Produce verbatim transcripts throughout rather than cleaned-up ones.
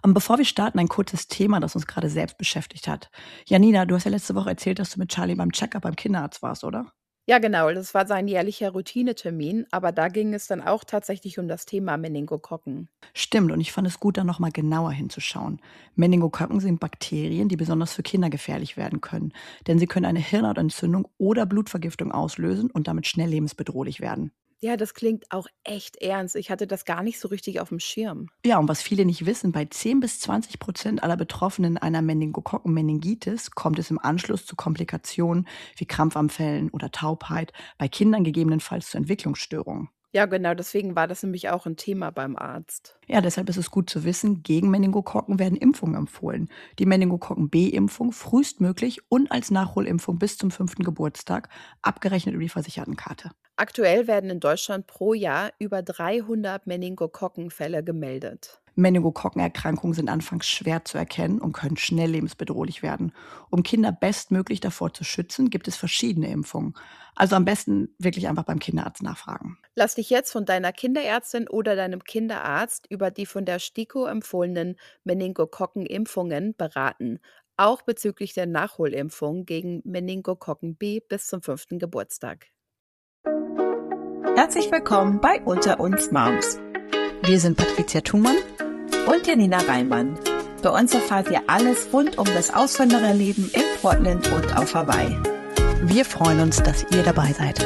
Ähm, bevor wir starten, ein kurzes Thema, das uns gerade selbst beschäftigt hat. Janina, du hast ja letzte Woche erzählt, dass du mit Charlie beim Check-up beim Kinderarzt warst, oder? Ja, genau, das war sein jährlicher Routinetermin, aber da ging es dann auch tatsächlich um das Thema Meningokokken. Stimmt, und ich fand es gut, da noch mal genauer hinzuschauen. Meningokokken sind Bakterien, die besonders für Kinder gefährlich werden können, denn sie können eine Hirnhautentzündung oder Blutvergiftung auslösen und damit schnell lebensbedrohlich werden. Ja, das klingt auch echt ernst. Ich hatte das gar nicht so richtig auf dem Schirm. Ja, und was viele nicht wissen, bei zehn bis zwanzig Prozent aller Betroffenen einer Meningokokken-Meningitis kommt es im Anschluss zu Komplikationen wie Krampfanfällen oder Taubheit, bei Kindern gegebenenfalls zu Entwicklungsstörungen. Ja, genau, deswegen war das nämlich auch ein Thema beim Arzt. Ja, deshalb ist es gut zu wissen, gegen Meningokokken werden Impfungen empfohlen. Die Meningokokken-B-Impfung frühestmöglich und als Nachholimpfung bis zum fünften Geburtstag, abgerechnet über die Versichertenkarte. Aktuell werden in Deutschland pro Jahr über dreihundert Meningokokkenfälle gemeldet. Meningokokkenerkrankungen sind anfangs schwer zu erkennen und können schnell lebensbedrohlich werden. Um Kinder bestmöglich davor zu schützen, gibt es verschiedene Impfungen. Also am besten wirklich einfach beim Kinderarzt nachfragen. Lass dich jetzt von deiner Kinderärztin oder deinem Kinderarzt über die von der STIKO empfohlenen Meningokokken-Impfungen beraten, auch bezüglich der Nachholimpfung gegen Meningokokken B bis zum fünften Geburtstag. Herzlich willkommen bei Unter uns Moms Wir sind Patricia Thumann und Janina Reimann. Bei uns erfahrt ihr alles rund um das Auswandererleben in Portland und auf Hawaii. Wir freuen uns, dass ihr dabei seid.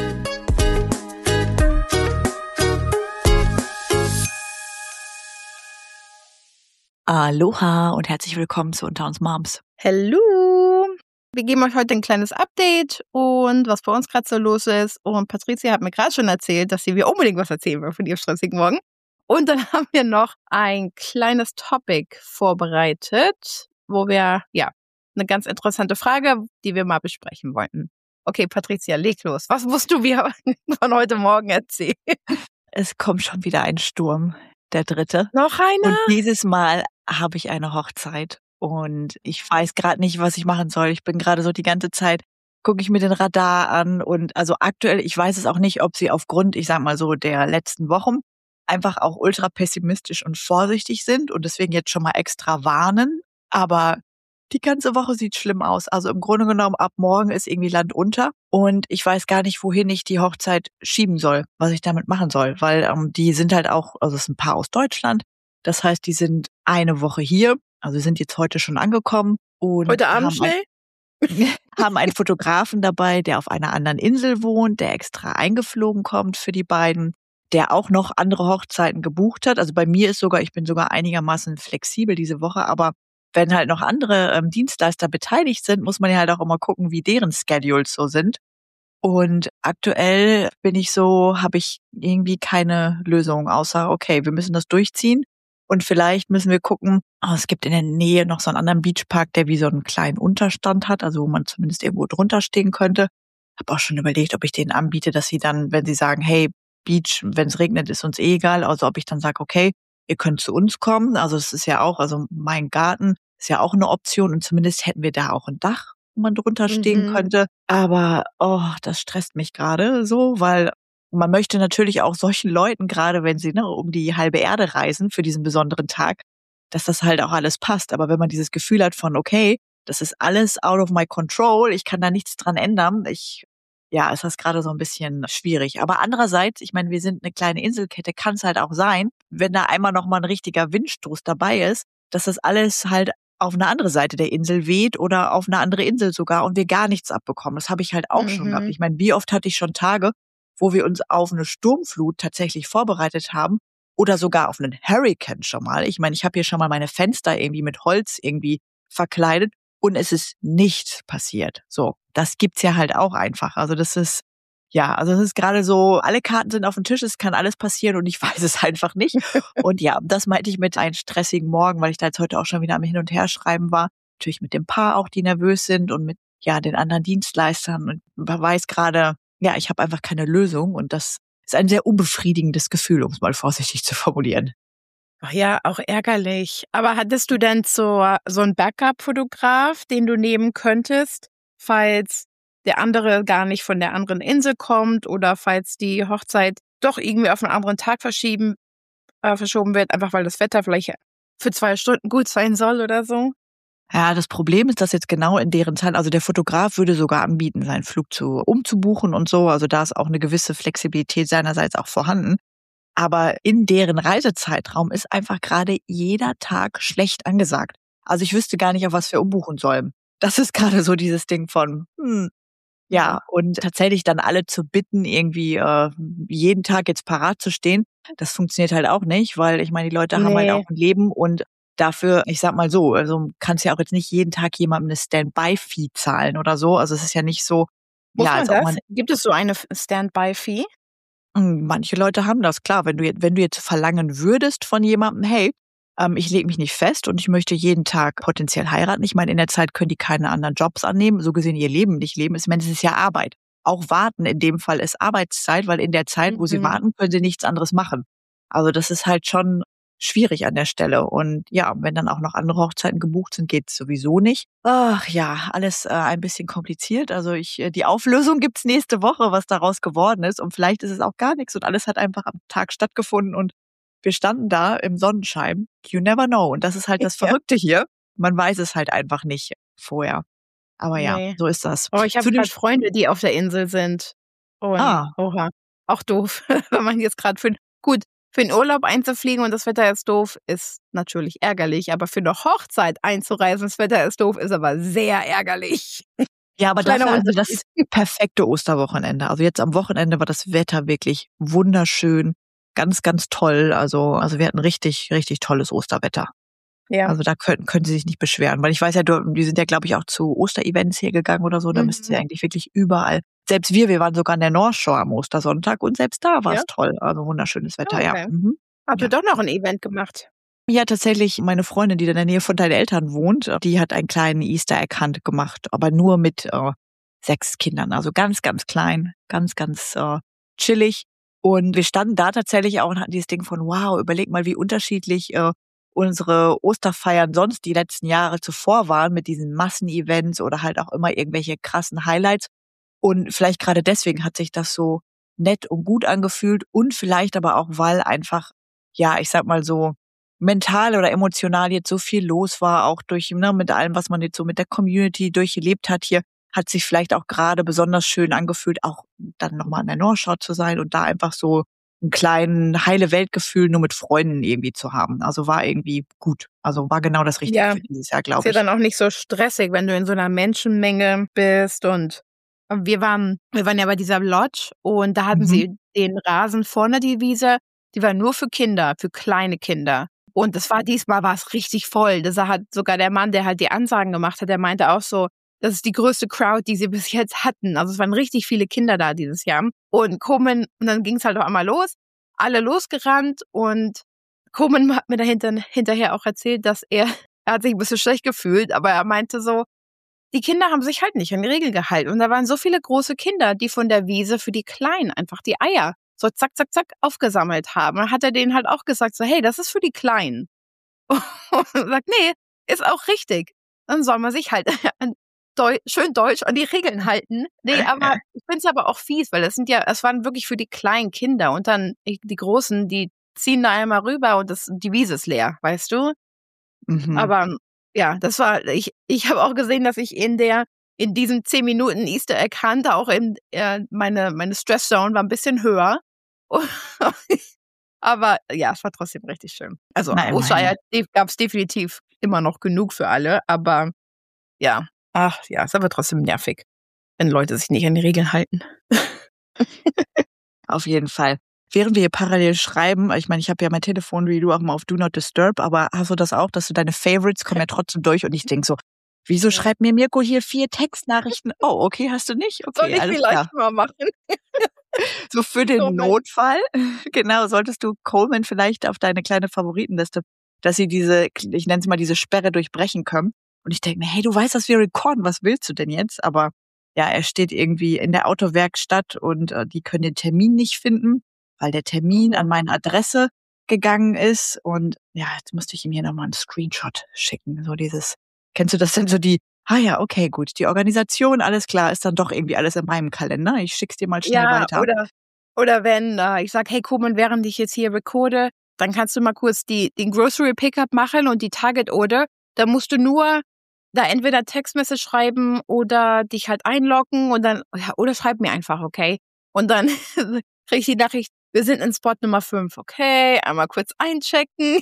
Aloha und herzlich willkommen zu Unter uns Moms. Hallo! Wir geben euch heute ein kleines Update und was bei uns gerade so los ist. Und Patricia hat mir gerade schon erzählt, dass sie mir unbedingt was erzählen will von ihrem stressigen Morgen. Und dann haben wir noch ein kleines Topic vorbereitet, wo wir, ja, eine ganz interessante Frage, die wir mal besprechen wollten. Okay, Patricia, leg los. Was musst du mir von heute Morgen erzählen? Es kommt schon wieder ein Sturm, der dritte. Noch einer? Und dieses Mal habe ich eine Hochzeit. Und ich weiß gerade nicht, was ich machen soll. Ich bin gerade so die ganze Zeit, gucke ich mir den Radar an. Und also aktuell, ich weiß es auch nicht, ob sie aufgrund, ich sag mal so, der letzten Wochen einfach auch ultra pessimistisch und vorsichtig sind und deswegen jetzt schon mal extra warnen. Aber die ganze Woche sieht schlimm aus. Also im Grunde genommen, ab morgen ist irgendwie Land unter. Und ich weiß gar nicht, wohin ich die Hochzeit schieben soll, was ich damit machen soll. Weil ähm, die sind halt auch, also es sind ein paar aus Deutschland. Das heißt, die sind eine Woche hier. Also sie sind jetzt heute schon angekommen. Und Heute Abend haben schnell? Ein, haben einen Fotografen dabei, der auf einer anderen Insel wohnt, der extra eingeflogen kommt für die beiden, der auch noch andere Hochzeiten gebucht hat. Also bei mir ist sogar, ich bin sogar einigermaßen flexibel diese Woche, aber wenn halt noch andere ähm, Dienstleister beteiligt sind, muss man ja halt auch immer gucken, wie deren Schedules so sind. Und aktuell bin ich so, habe ich irgendwie keine Lösung, außer, okay, wir müssen das durchziehen. Und vielleicht müssen wir gucken, oh, es gibt in der Nähe noch so einen anderen Beachpark, der wie so einen kleinen Unterstand hat, also wo man zumindest irgendwo drunter stehen könnte. Habe auch schon überlegt, ob ich denen anbiete, dass sie dann, wenn sie sagen, hey, Beach, wenn es regnet, ist uns eh egal. Also ob ich dann sage, okay, ihr könnt zu uns kommen. Also es ist ja auch, also mein Garten ist ja auch eine Option und zumindest hätten wir da auch ein Dach, wo man drunter stehen Mhm. könnte. Aber oh, das stresst mich gerade so, weil man möchte natürlich auch solchen Leuten, gerade wenn sie ne, um die halbe Erde reisen für diesen besonderen Tag, dass das halt auch alles passt. Aber wenn man dieses Gefühl hat von, okay, das ist alles out of my control, ich kann da nichts dran ändern, ich ja, ist das gerade so ein bisschen schwierig. Aber andererseits, ich meine, wir sind eine kleine Inselkette, kann es halt auch sein, wenn da einmal noch mal ein richtiger Windstoß dabei ist, dass das alles halt auf eine andere Seite der Insel weht oder auf eine andere Insel sogar und wir gar nichts abbekommen. Das habe ich halt auch schon gehabt. Mhm. Ich meine, wie oft hatte ich schon Tage, wo wir uns auf eine Sturmflut tatsächlich vorbereitet haben oder sogar auf einen Hurricane schon mal. Ich meine, ich habe hier schon mal meine Fenster irgendwie mit Holz irgendwie verkleidet. Und es ist nichts passiert. So, das gibt's ja halt auch einfach. Also das ist, ja, also es ist gerade so, alle Karten sind auf dem Tisch, es kann alles passieren und ich weiß es einfach nicht. Und ja, das meinte ich mit einem stressigen Morgen, weil ich da jetzt heute auch schon wieder am Hin- und Herschreiben war. Natürlich mit dem Paar auch, die nervös sind und mit, ja, den anderen Dienstleistern. Und man weiß gerade, ja, ich habe einfach keine Lösung und das ist ein sehr unbefriedigendes Gefühl, um es mal vorsichtig zu formulieren. Ach ja, auch ärgerlich. Aber hattest du denn so, so einen Backup-Fotograf, den du nehmen könntest, falls der andere gar nicht von der anderen Insel kommt oder falls die Hochzeit doch irgendwie auf einen anderen Tag verschieben, äh, verschoben wird, einfach weil das Wetter vielleicht für zwei Stunden gut sein soll oder so. Ja, das Problem ist, dass jetzt genau in deren Zeit, also der Fotograf würde sogar anbieten, seinen Flug zu umzubuchen und so. Also da ist auch eine gewisse Flexibilität seinerseits auch vorhanden. Aber in deren Reisezeitraum ist einfach gerade jeder Tag schlecht angesagt. Also ich wüsste gar nicht, auf was wir umbuchen sollen. Das ist gerade so dieses Ding von, hm, ja, und tatsächlich dann alle zu bitten, irgendwie äh, jeden Tag jetzt parat zu stehen, das funktioniert halt auch nicht, weil ich meine, die Leute haben halt auch Nee. ein Leben und dafür, ich sag mal so, also kannst ja auch jetzt nicht jeden Tag jemandem eine Standby-Fee zahlen oder so. Also es ist ja nicht so, Muss ja, man als ob das? man, Gibt es so eine F- Standby-Fee? hm, manche Leute haben das, klar, wenn du jetzt, wenn du jetzt verlangen würdest von jemandem, hey, ähm, ich lege mich nicht fest und ich möchte jeden Tag potenziell heiraten. Ich meine, in der Zeit können die keine anderen Jobs annehmen, so gesehen ihr Leben nicht leben. Ich meine, es ist ja Arbeit. Auch warten in dem Fall ist Arbeitszeit, weil in der Zeit, wo sie Mhm. warten, können sie nichts anderes machen. Also das ist halt schon schwierig an der Stelle. Und ja, wenn dann auch noch andere Hochzeiten gebucht sind, geht's sowieso nicht. Ach ja, alles äh, ein bisschen kompliziert. Also ich, äh, die Auflösung gibt's nächste Woche, was daraus geworden ist. Und vielleicht ist es auch gar nichts und alles hat einfach am Tag stattgefunden und wir standen da im Sonnenschein. You never know. Und das ist halt das Ja. Verrückte hier. Man weiß es halt einfach nicht vorher. Aber ja, Nee. so ist das. Oh, ich habe Zu dem gerade Freunde, die auf der Insel sind. Und Ah, oha, auch doof, wenn man jetzt gerade für gut für den Urlaub einzufliegen und das Wetter ist doof, ist natürlich ärgerlich. Aber für eine Hochzeit einzureisen, das Wetter ist doof, ist aber sehr ärgerlich. ja, aber Kleiner dafür hatten wir Unterschied. das perfekte Osterwochenende. Also jetzt am Wochenende war das Wetter wirklich wunderschön, ganz, ganz toll. Also, also wir hatten richtig, richtig tolles Osterwetter. Ja. Also da können, können Sie sich nicht beschweren, weil ich weiß ja, du, die sind ja, glaube ich, auch zu Osterevents hier gegangen oder so. Da müssten sie Mhm. eigentlich wirklich überall. Selbst wir, wir waren sogar an der North Shore am Ostersonntag und selbst da war Ja. es toll. Also wunderschönes Wetter, Ah, ja. okay. Mhm. Habt Ja. ihr doch noch ein Event gemacht? Ja, tatsächlich, meine Freundin, die da in der Nähe von deinen Eltern wohnt, die hat einen kleinen Easter Egg Hunt gemacht, aber nur mit äh, sechs Kindern. Also ganz, ganz klein, ganz, ganz äh, chillig. Und wir standen da tatsächlich auch und hatten dieses Ding von, wow, überleg mal, wie unterschiedlich äh, unsere Osterfeiern sonst die letzten Jahre zuvor waren mit diesen Massenevents oder halt auch immer irgendwelche krassen Highlights. Und vielleicht gerade deswegen hat sich das so nett und gut angefühlt und vielleicht aber auch, weil einfach, ja, ich sag mal so, mental oder emotional jetzt so viel los war, auch durch, ne, mit allem, was man jetzt so mit der Community durchlebt hat hier, hat sich vielleicht auch gerade besonders schön angefühlt, auch dann nochmal an der North Shore zu sein und da einfach so einen kleinen heile Weltgefühl nur mit Freunden irgendwie zu haben. Also war irgendwie gut. Also war genau das Richtige Ja, für dieses Jahr, ist glaube ja ich. dann auch nicht so stressig, wenn du in so einer Menschenmenge bist und und wir waren wir waren ja bei dieser Lodge und da hatten Mhm. sie den Rasen vorne, die Wiese, die war nur für Kinder, für kleine Kinder. Und das war diesmal war es richtig voll. Das hat sogar der Mann, der halt die Ansagen gemacht hat, der meinte auch so, das ist die größte Crowd, die sie bis jetzt hatten. Also es waren richtig viele Kinder da dieses Jahr. Und Komen, und dann ging es halt auf einmal los, alle losgerannt und Komen hat mir dahinter hinterher auch erzählt, dass er, er hat sich ein bisschen schlecht gefühlt, aber er meinte so, die Kinder haben sich halt nicht an die Regeln gehalten. Und da waren so viele große Kinder, die von der Wiese für die Kleinen einfach die Eier so zack, zack, zack aufgesammelt haben. Und hat er denen halt auch gesagt, so, hey, das ist für die Kleinen. Und er sagt, nee, ist auch richtig. Dann soll man sich halt an Deu schön deutsch an die Regeln halten. Nee, aber ich finde es aber auch fies, weil das sind ja, es waren wirklich für die kleinen Kinder und dann die Großen, die ziehen da einmal rüber und das, die Wiese ist leer, weißt du? Mhm. Aber ja, das war, ich, ich habe auch gesehen, dass ich in der, in diesen zehn Minuten Easter Egg Hunt auch in, äh, meine, meine Stress Zone war ein bisschen höher. Aber ja, es war trotzdem richtig schön. Also Na, Ostereier immerhin. gab es definitiv immer noch genug für alle, aber ja, ach ja, ist aber trotzdem nervig, wenn Leute sich nicht an die Regeln halten. Auf jeden Fall. Während wir hier parallel schreiben, ich meine, ich habe ja mein Telefon wie du auch mal auf Do Not Disturb, aber hast du das auch, dass du deine Favorites kommen ja trotzdem durch und ich denk so, wieso Ja. schreibt mir Mirko hier vier Textnachrichten? Oh, okay, hast du nicht? Soll Okay, ich alles vielleicht klar. mal machen? So für den Coleman. Notfall, genau, solltest du Coleman vielleicht auf deine kleine Favoritenliste, dass sie diese, ich nenne es mal diese Sperre durchbrechen können. Und ich denke mir, hey, du weißt, dass wir recorden, was willst du denn jetzt? Aber ja, er steht irgendwie in der Autowerkstatt und äh, die können den Termin nicht finden, weil der Termin an meine Adresse gegangen ist. Und ja, jetzt musste ich ihm hier nochmal einen Screenshot schicken. So dieses, kennst du das denn so die, ah ja, okay, gut, die Organisation, alles klar, ist dann doch irgendwie alles in meinem Kalender. Ich schick's dir mal schnell Ja, weiter. oder, oder wenn äh, ich sage, hey Kuman, während ich jetzt hier recorde, dann kannst du mal kurz die, den Grocery Pickup machen und die Target Order. Da musst du nur da entweder Textmessage schreiben oder dich halt einloggen und dann, ja, oder schreib mir einfach, okay? Und dann krieg ich die Nachricht, wir sind in Spot Nummer fünf, okay? Einmal kurz einchecken,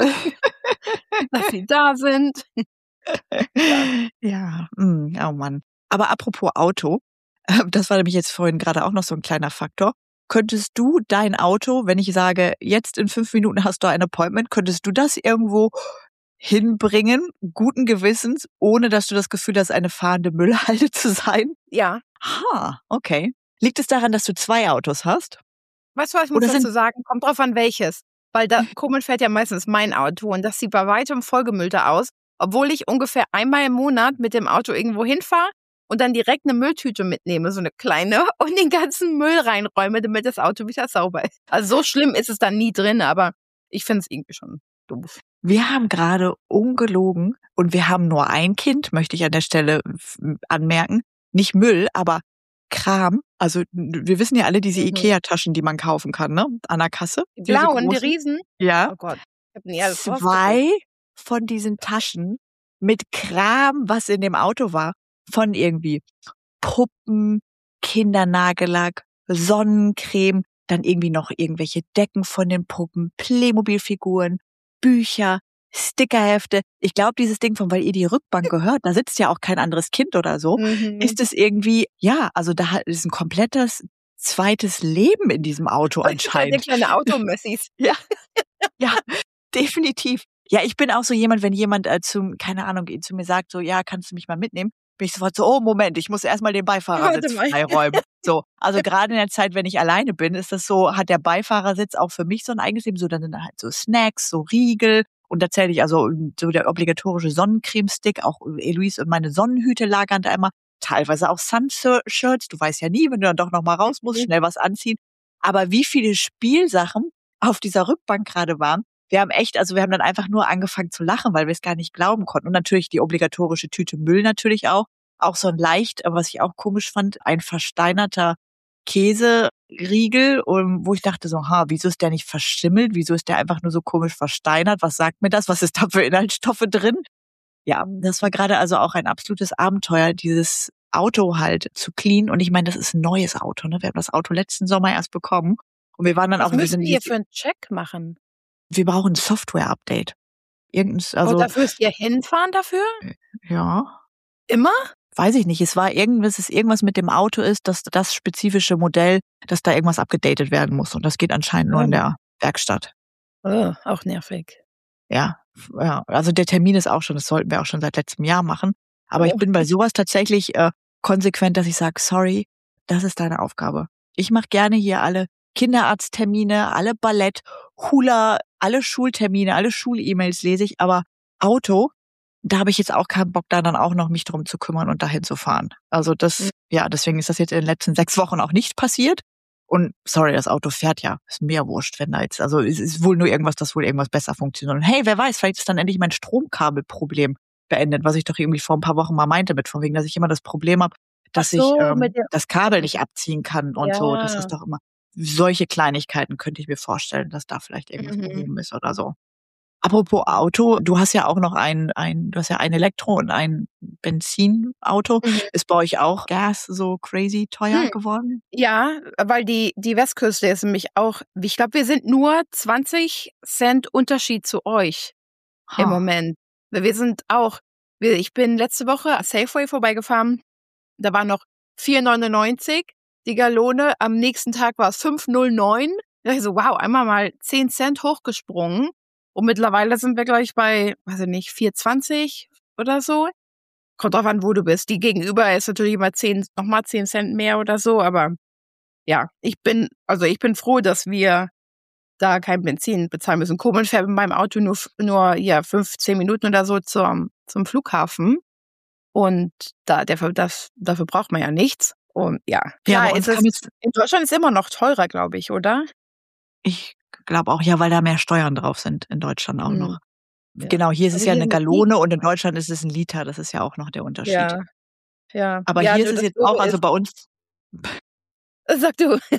dass sie da sind. Ja, ja. Mm, oh Mann. Aber apropos Auto, äh, das war nämlich jetzt vorhin gerade auch noch so ein kleiner Faktor. Könntest du dein Auto, wenn ich sage, jetzt in fünf Minuten hast du ein Appointment, könntest du das irgendwo hinbringen, guten Gewissens, ohne dass du das Gefühl hast, eine fahrende Müllhalde zu sein? Ja. Ha, okay. Liegt es daran, dass du zwei Autos hast? Weißt du, was ich muss Oder dazu sind sagen? Kommt drauf an, welches. Weil da Kummel fährt ja meistens mein Auto und das sieht bei weitem vollgemüllter aus, obwohl ich ungefähr einmal im Monat mit dem Auto irgendwo hinfahre und dann direkt eine Mülltüte mitnehme, so eine kleine, und den ganzen Müll reinräume, damit das Auto wieder sauber ist. Also so schlimm ist es dann nie drin, aber ich finde es irgendwie schon doof. Wir haben gerade ungelogen und wir haben nur ein Kind, möchte ich an der Stelle f- anmerken. Nicht Müll, aber Kram. Also n- wir wissen ja alle diese Mhm. Ikea-Taschen, die man kaufen kann, ne? An der Kasse. Die Diese blauen, die großen. Riesen. Ja. Oh Gott, ich habe nie alles rausgeguckt. Zwei von diesen Taschen mit Kram, was in dem Auto war. Von irgendwie Puppen, Kindernagellack, Sonnencreme, dann irgendwie noch irgendwelche Decken von den Puppen, Playmobil-Figuren, Bücher, Stickerhefte. Ich glaube, dieses Ding von, weil ihr die Rückbank gehört, da sitzt ja auch kein anderes Kind oder so, Mhm. ist es irgendwie, ja, also da hat- ist ein komplettes zweites Leben in diesem Auto Der anscheinend. kleine Automessis. Ja, ja, definitiv. Ja, ich bin auch so jemand, wenn jemand äh, zum, keine Ahnung, zu mir sagt, so, ja, kannst du mich mal mitnehmen, bin ich sofort so, oh, Moment, ich muss erstmal den Beifahrersitz Warte mal. freiräumen. So, also gerade in der Zeit, wenn ich alleine bin, ist das so, hat der Beifahrersitz auch für mich so ein eigenes Leben, so dann sind da halt so Snacks, so Riegel und da zähle ich also so der obligatorische Sonnencreme-Stick, auch Eloise und meine Sonnenhüte lagern da immer, teilweise auch Sun-Shirts, du weißt ja nie, wenn du dann doch noch mal raus musst, Mhm. schnell was anziehen. Aber wie viele Spielsachen auf dieser Rückbank gerade waren, wir haben echt, also wir haben dann einfach nur angefangen zu lachen, weil wir es gar nicht glauben konnten. Und natürlich die obligatorische Tüte Müll natürlich auch. Auch so ein leicht, aber was ich auch komisch fand, ein versteinerter Käseriegel, um, wo ich dachte so, ha, wieso ist der nicht verschimmelt? Wieso ist der einfach nur so komisch versteinert? Was sagt mir das? Was ist da für Inhaltsstoffe drin? Ja, das war gerade also auch ein absolutes Abenteuer, dieses Auto halt zu cleanen. Und ich meine, das ist ein neues Auto, ne? Wir haben das Auto letzten Sommer erst bekommen. Und wir waren dann Was auch, wir müsst sind ihr jetzt, für einen Check machen? wir brauchen ein Software-Update. Irgendein, Und also, dafür müsst ihr hinfahren dafür? ja, Immer? weiß ich nicht. Es war irgendwas, es irgendwas mit dem Auto ist, dass das spezifische Modell, dass da irgendwas abgedatet werden muss. Und das geht anscheinend nur in Oh. der Werkstatt. Oh, auch nervig. Ja, ja, also der Termin ist auch schon, das sollten wir auch schon seit letztem Jahr machen. Aber ich Oh. bin bei sowas tatsächlich äh, konsequent, dass ich sage, sorry, das ist deine Aufgabe. Ich mache gerne hier alle Kinderarzttermine, alle Ballett, Hula, alle Schultermine, alle Schul-E-Mails lese ich, aber Auto, da habe ich jetzt auch keinen Bock, da dann auch noch mich drum zu kümmern und dahin zu fahren. Also das, Mhm. ja, deswegen ist das jetzt in den letzten sechs Wochen auch nicht passiert. Und sorry, das Auto fährt ja. Ist mir wurscht, wenn da jetzt, also es ist wohl nur irgendwas, das wohl irgendwas besser funktioniert. Und hey, wer weiß, vielleicht ist dann endlich mein Stromkabelproblem beendet, was ich doch irgendwie vor ein paar Wochen mal meinte, mit von wegen, dass ich immer das Problem habe, dass Ach so, ich ähm, mit dem- das Kabel nicht abziehen kann und so. Das Ja. ist doch immer, solche Kleinigkeiten könnte ich mir vorstellen, dass da vielleicht irgendwas Mhm. behoben ist oder so. Apropos Auto, du hast ja auch noch ein, ein, du hast ja ein Elektro- und ein Benzinauto. Mhm. Ist bei euch auch Gas so crazy teuer Hm. geworden? Ja, weil die, die Westküste ist nämlich auch, ich glaube, wir sind nur zwanzig Cent Unterschied zu euch im Ha. Moment. Wir sind auch, wir- ich bin letzte Woche an Safeway vorbeigefahren, da war noch vier neunundneunzig die Gallone, am nächsten Tag war es fünf null neun. Da dachte ich so, wow, einmal mal zehn Cent hochgesprungen und mittlerweile sind wir gleich bei, weiß ich nicht, vier zwanzig oder so. Kommt drauf an, wo du bist. Die gegenüber ist natürlich immer zehn, nochmal zehn Cent mehr oder so, aber ja, ich bin, also ich bin froh, dass wir da kein Benzin bezahlen müssen. Komisch fährt mit meinem Auto nur, nur ja, fünfzehn Minuten oder so zum, zum Flughafen. Und da, dafür, das, dafür braucht man ja nichts. Und ja, Ja, klar, bei uns ist kam es, jetzt, in Deutschland ist es immer noch teurer, glaube ich, oder? ich glaube auch, ja, weil da mehr Steuern drauf sind in Deutschland auch Hm, noch. ja. Genau, hier ist es Also ja hier eine sind die- Gallone und in Deutschland ist es ein Liter. Das ist ja auch noch der Unterschied. Ja, ja. Aber ja, hier nur ist es das jetzt Doofe auch, also ist, bei uns, sag du.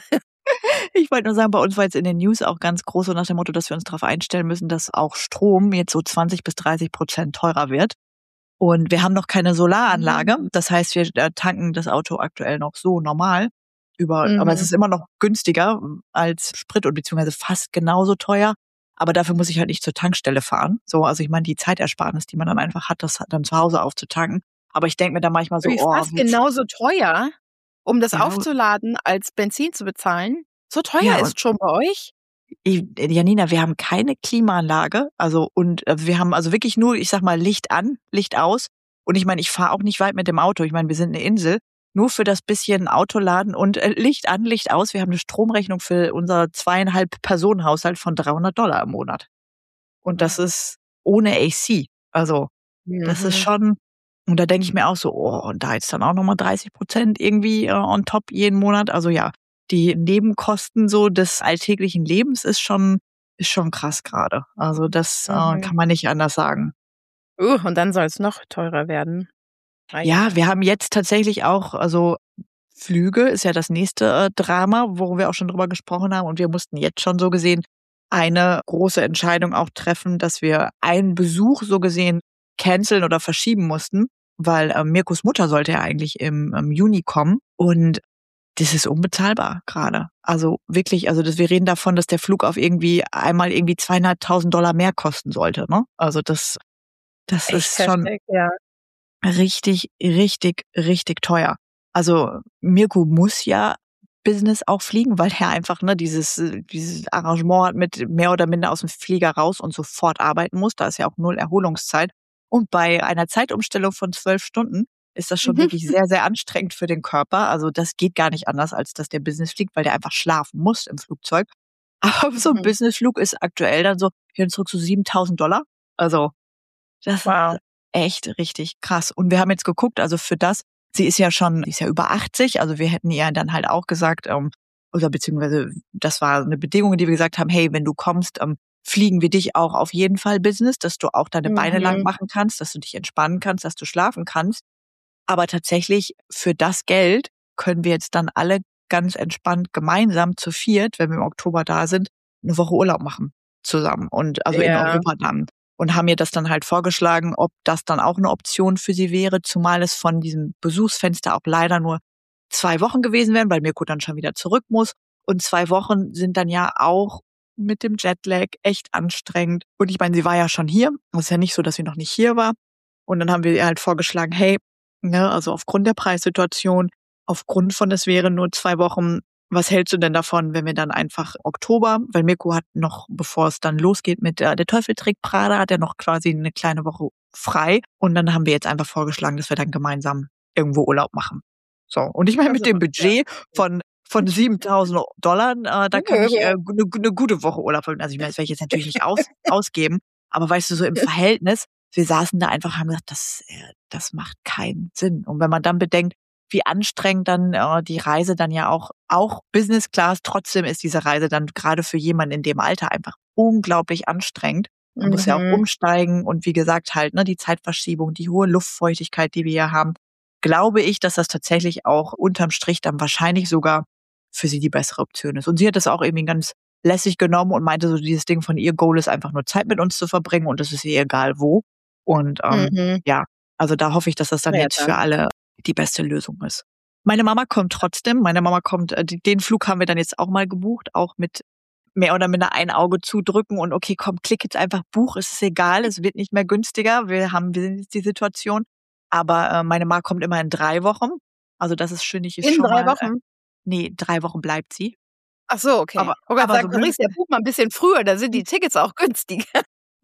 Ich wollte nur sagen, bei uns war jetzt in den News auch ganz groß so nach dem Motto, dass wir uns darauf einstellen müssen, dass auch Strom jetzt so zwanzig bis dreißig Prozent teurer wird. Und wir haben noch keine Solaranlage. Das heißt, wir äh, tanken das Auto aktuell noch so normal über, aber es Mhm. ist immer noch günstiger als Sprit und beziehungsweise fast genauso teuer. Aber dafür muss ich halt nicht zur Tankstelle fahren. So, also ich meine, die Zeitersparnis, die man dann einfach hat, das dann zu Hause aufzutanken. Aber ich denke mir dann manchmal so, Wie oh, fast genauso teuer, um das ja, aufzuladen, als Benzin zu bezahlen. So teuer ja, und ist schon bei euch? ich, Janina, wir haben keine Klimaanlage, also und äh, wir haben also wirklich nur, ich sag mal, Licht an, Licht aus. Und ich meine, ich fahre auch nicht weit mit dem Auto. Ich meine, wir sind eine Insel. Nur für das bisschen Autoladen und äh, Licht an, Licht aus. Wir haben eine Stromrechnung für unser zweieinhalb Personen-Haushalt von dreihundert Dollar im Monat. Und das ist ohne A C. Also das ist Mhm. schon, und da denke ich mir auch so, oh, und da jetzt dann auch nochmal dreißig Prozent irgendwie äh, on top jeden Monat. Also ja, die Nebenkosten so des alltäglichen Lebens ist schon, ist schon krass gerade. Also das äh, Mhm. kann man nicht anders sagen. Uh, und dann soll es noch teurer werden. Ah ja. Ja, wir haben jetzt tatsächlich auch, also Flüge ist ja das nächste äh, Drama, wo wir auch schon drüber gesprochen haben. Und wir mussten jetzt schon so gesehen eine große Entscheidung auch treffen, dass wir einen Besuch so gesehen canceln oder verschieben mussten, weil äh, Mirkus Mutter sollte ja eigentlich im, im Juni kommen. Und das ist unbezahlbar gerade. Also wirklich, also das, wir reden davon, dass der Flug auf irgendwie einmal irgendwie zweieinhalbtausend Dollar mehr kosten sollte. Ne? Also das, das Echt ist schon heftig, ja. richtig, richtig, richtig teuer. Also Mirko muss ja Business auch fliegen, weil er einfach ne dieses äh, dieses Arrangement hat mit mehr oder minder aus dem Flieger raus und sofort arbeiten muss. Da ist ja auch null Erholungszeit. Und bei einer Zeitumstellung von zwölf Stunden ist das schon wirklich sehr, sehr anstrengend für den Körper. Also das geht gar nicht anders, als dass der Business fliegt, weil der einfach schlafen muss im Flugzeug. Aber so ein Mhm. Businessflug ist aktuell dann so hin und zurück so siebentausend Dollar. Also das ist Wow. echt richtig krass. Und wir haben jetzt geguckt, also für das, sie ist ja schon, die ist ja über achtzig, also wir hätten ihr dann halt auch gesagt, ähm, oder beziehungsweise das war eine Bedingung, die wir gesagt haben, hey, wenn du kommst, ähm, fliegen wir dich auch auf jeden Fall Business, dass du auch deine Beine lang Mhm. machen kannst, dass du dich entspannen kannst, dass du schlafen kannst. Aber tatsächlich für das Geld können wir jetzt dann alle ganz entspannt gemeinsam zu viert, wenn wir im Oktober da sind, eine Woche Urlaub machen zusammen und also in Ja. Europa dann. Und haben ihr das dann halt vorgeschlagen, ob das dann auch eine Option für sie wäre, zumal es von diesem Besuchsfenster auch leider nur zwei Wochen gewesen wären, weil Mirko dann schon wieder zurück muss. Und zwei Wochen sind dann ja auch mit dem Jetlag echt anstrengend. Und ich meine, sie war ja schon hier. Es ist ja nicht so, dass sie noch nicht hier war. Und dann haben wir ihr halt vorgeschlagen, hey, ne, also aufgrund der Preissituation, aufgrund von, es wären nur zwei Wochen, was hältst du denn davon, wenn wir dann einfach Oktober, weil Mirko hat noch, bevor es dann losgeht mit äh, der Teufel trägt Prada, hat er noch quasi eine kleine Woche frei. Und dann haben wir jetzt einfach vorgeschlagen, dass wir dann gemeinsam irgendwo Urlaub machen. So, und ich meine, mit Also, dem ja. Budget von von siebentausend Dollar, äh, da kann ich äh, eine äh, gute Woche Urlaub haben. Also ich meine, das werde ich jetzt natürlich nicht aus, ausgeben, aber weißt du, so im Verhältnis, wir saßen da einfach und haben gesagt, das, äh, das macht keinen Sinn. Und wenn man dann bedenkt, wie anstrengend dann äh, die Reise dann ja auch, auch Business Class, trotzdem ist diese Reise dann gerade für jemanden in dem Alter einfach unglaublich anstrengend. Man muss ja auch Mhm. umsteigen und wie gesagt halt, ne, die Zeitverschiebung, die hohe Luftfeuchtigkeit, die wir hier haben, glaube ich, dass das tatsächlich auch unterm Strich dann wahrscheinlich sogar für sie die bessere Option ist. Und sie hat das auch irgendwie ganz lässig genommen und meinte so, dieses Ding von ihr Goal ist einfach nur Zeit mit uns zu verbringen und es ist ihr egal wo. Und ähm, Mhm. ja, also da hoffe ich, dass das dann Na ja, jetzt für dann. alle die beste Lösung ist. Meine Mama kommt trotzdem. Meine Mama kommt, äh, die- den Flug haben wir dann jetzt auch mal gebucht, auch mit mehr oder minder ein Auge zudrücken und okay, komm, klick jetzt einfach Buch, es ist egal, es wird nicht mehr günstiger. Wir haben, wir sind jetzt die Situation. Aber äh, meine Mama kommt immer in drei Wochen. Also das ist schön, ich ist In schon drei mal, äh, Wochen? nee, drei Wochen bleibt sie. Ach so, okay. Aber, Ich wollte grad aber so sagen, blöd. Patricia, buch mal 'n bisschen früher, da sind die Tickets auch günstiger.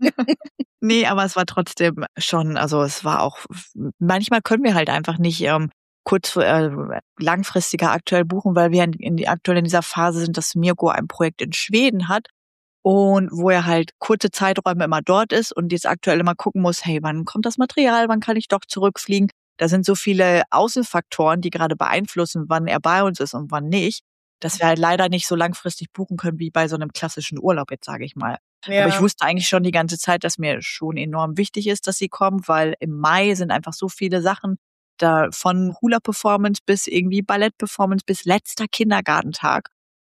Nee, aber es war trotzdem schon, also es war auch, manchmal können wir halt einfach nicht ähm, kurz äh, langfristiger aktuell buchen, weil wir in, in die, aktuell in dieser Phase sind, dass Mirko ein Projekt in Schweden hat und wo er halt kurze Zeiträume immer dort ist und jetzt aktuell immer gucken muss, hey, wann kommt das Material, wann kann ich doch zurückfliegen? Da sind so viele Außenfaktoren, die gerade beeinflussen, wann er bei uns ist und wann nicht, dass wir halt leider nicht so langfristig buchen können wie bei so einem klassischen Urlaub, jetzt sage ich mal. Aber ich Ja. wusste eigentlich schon die ganze Zeit, dass mir schon enorm wichtig ist, dass sie kommen, weil im Mai sind einfach so viele Sachen, da von Hula-Performance bis irgendwie Ballett-Performance bis letzter Kindergartentag.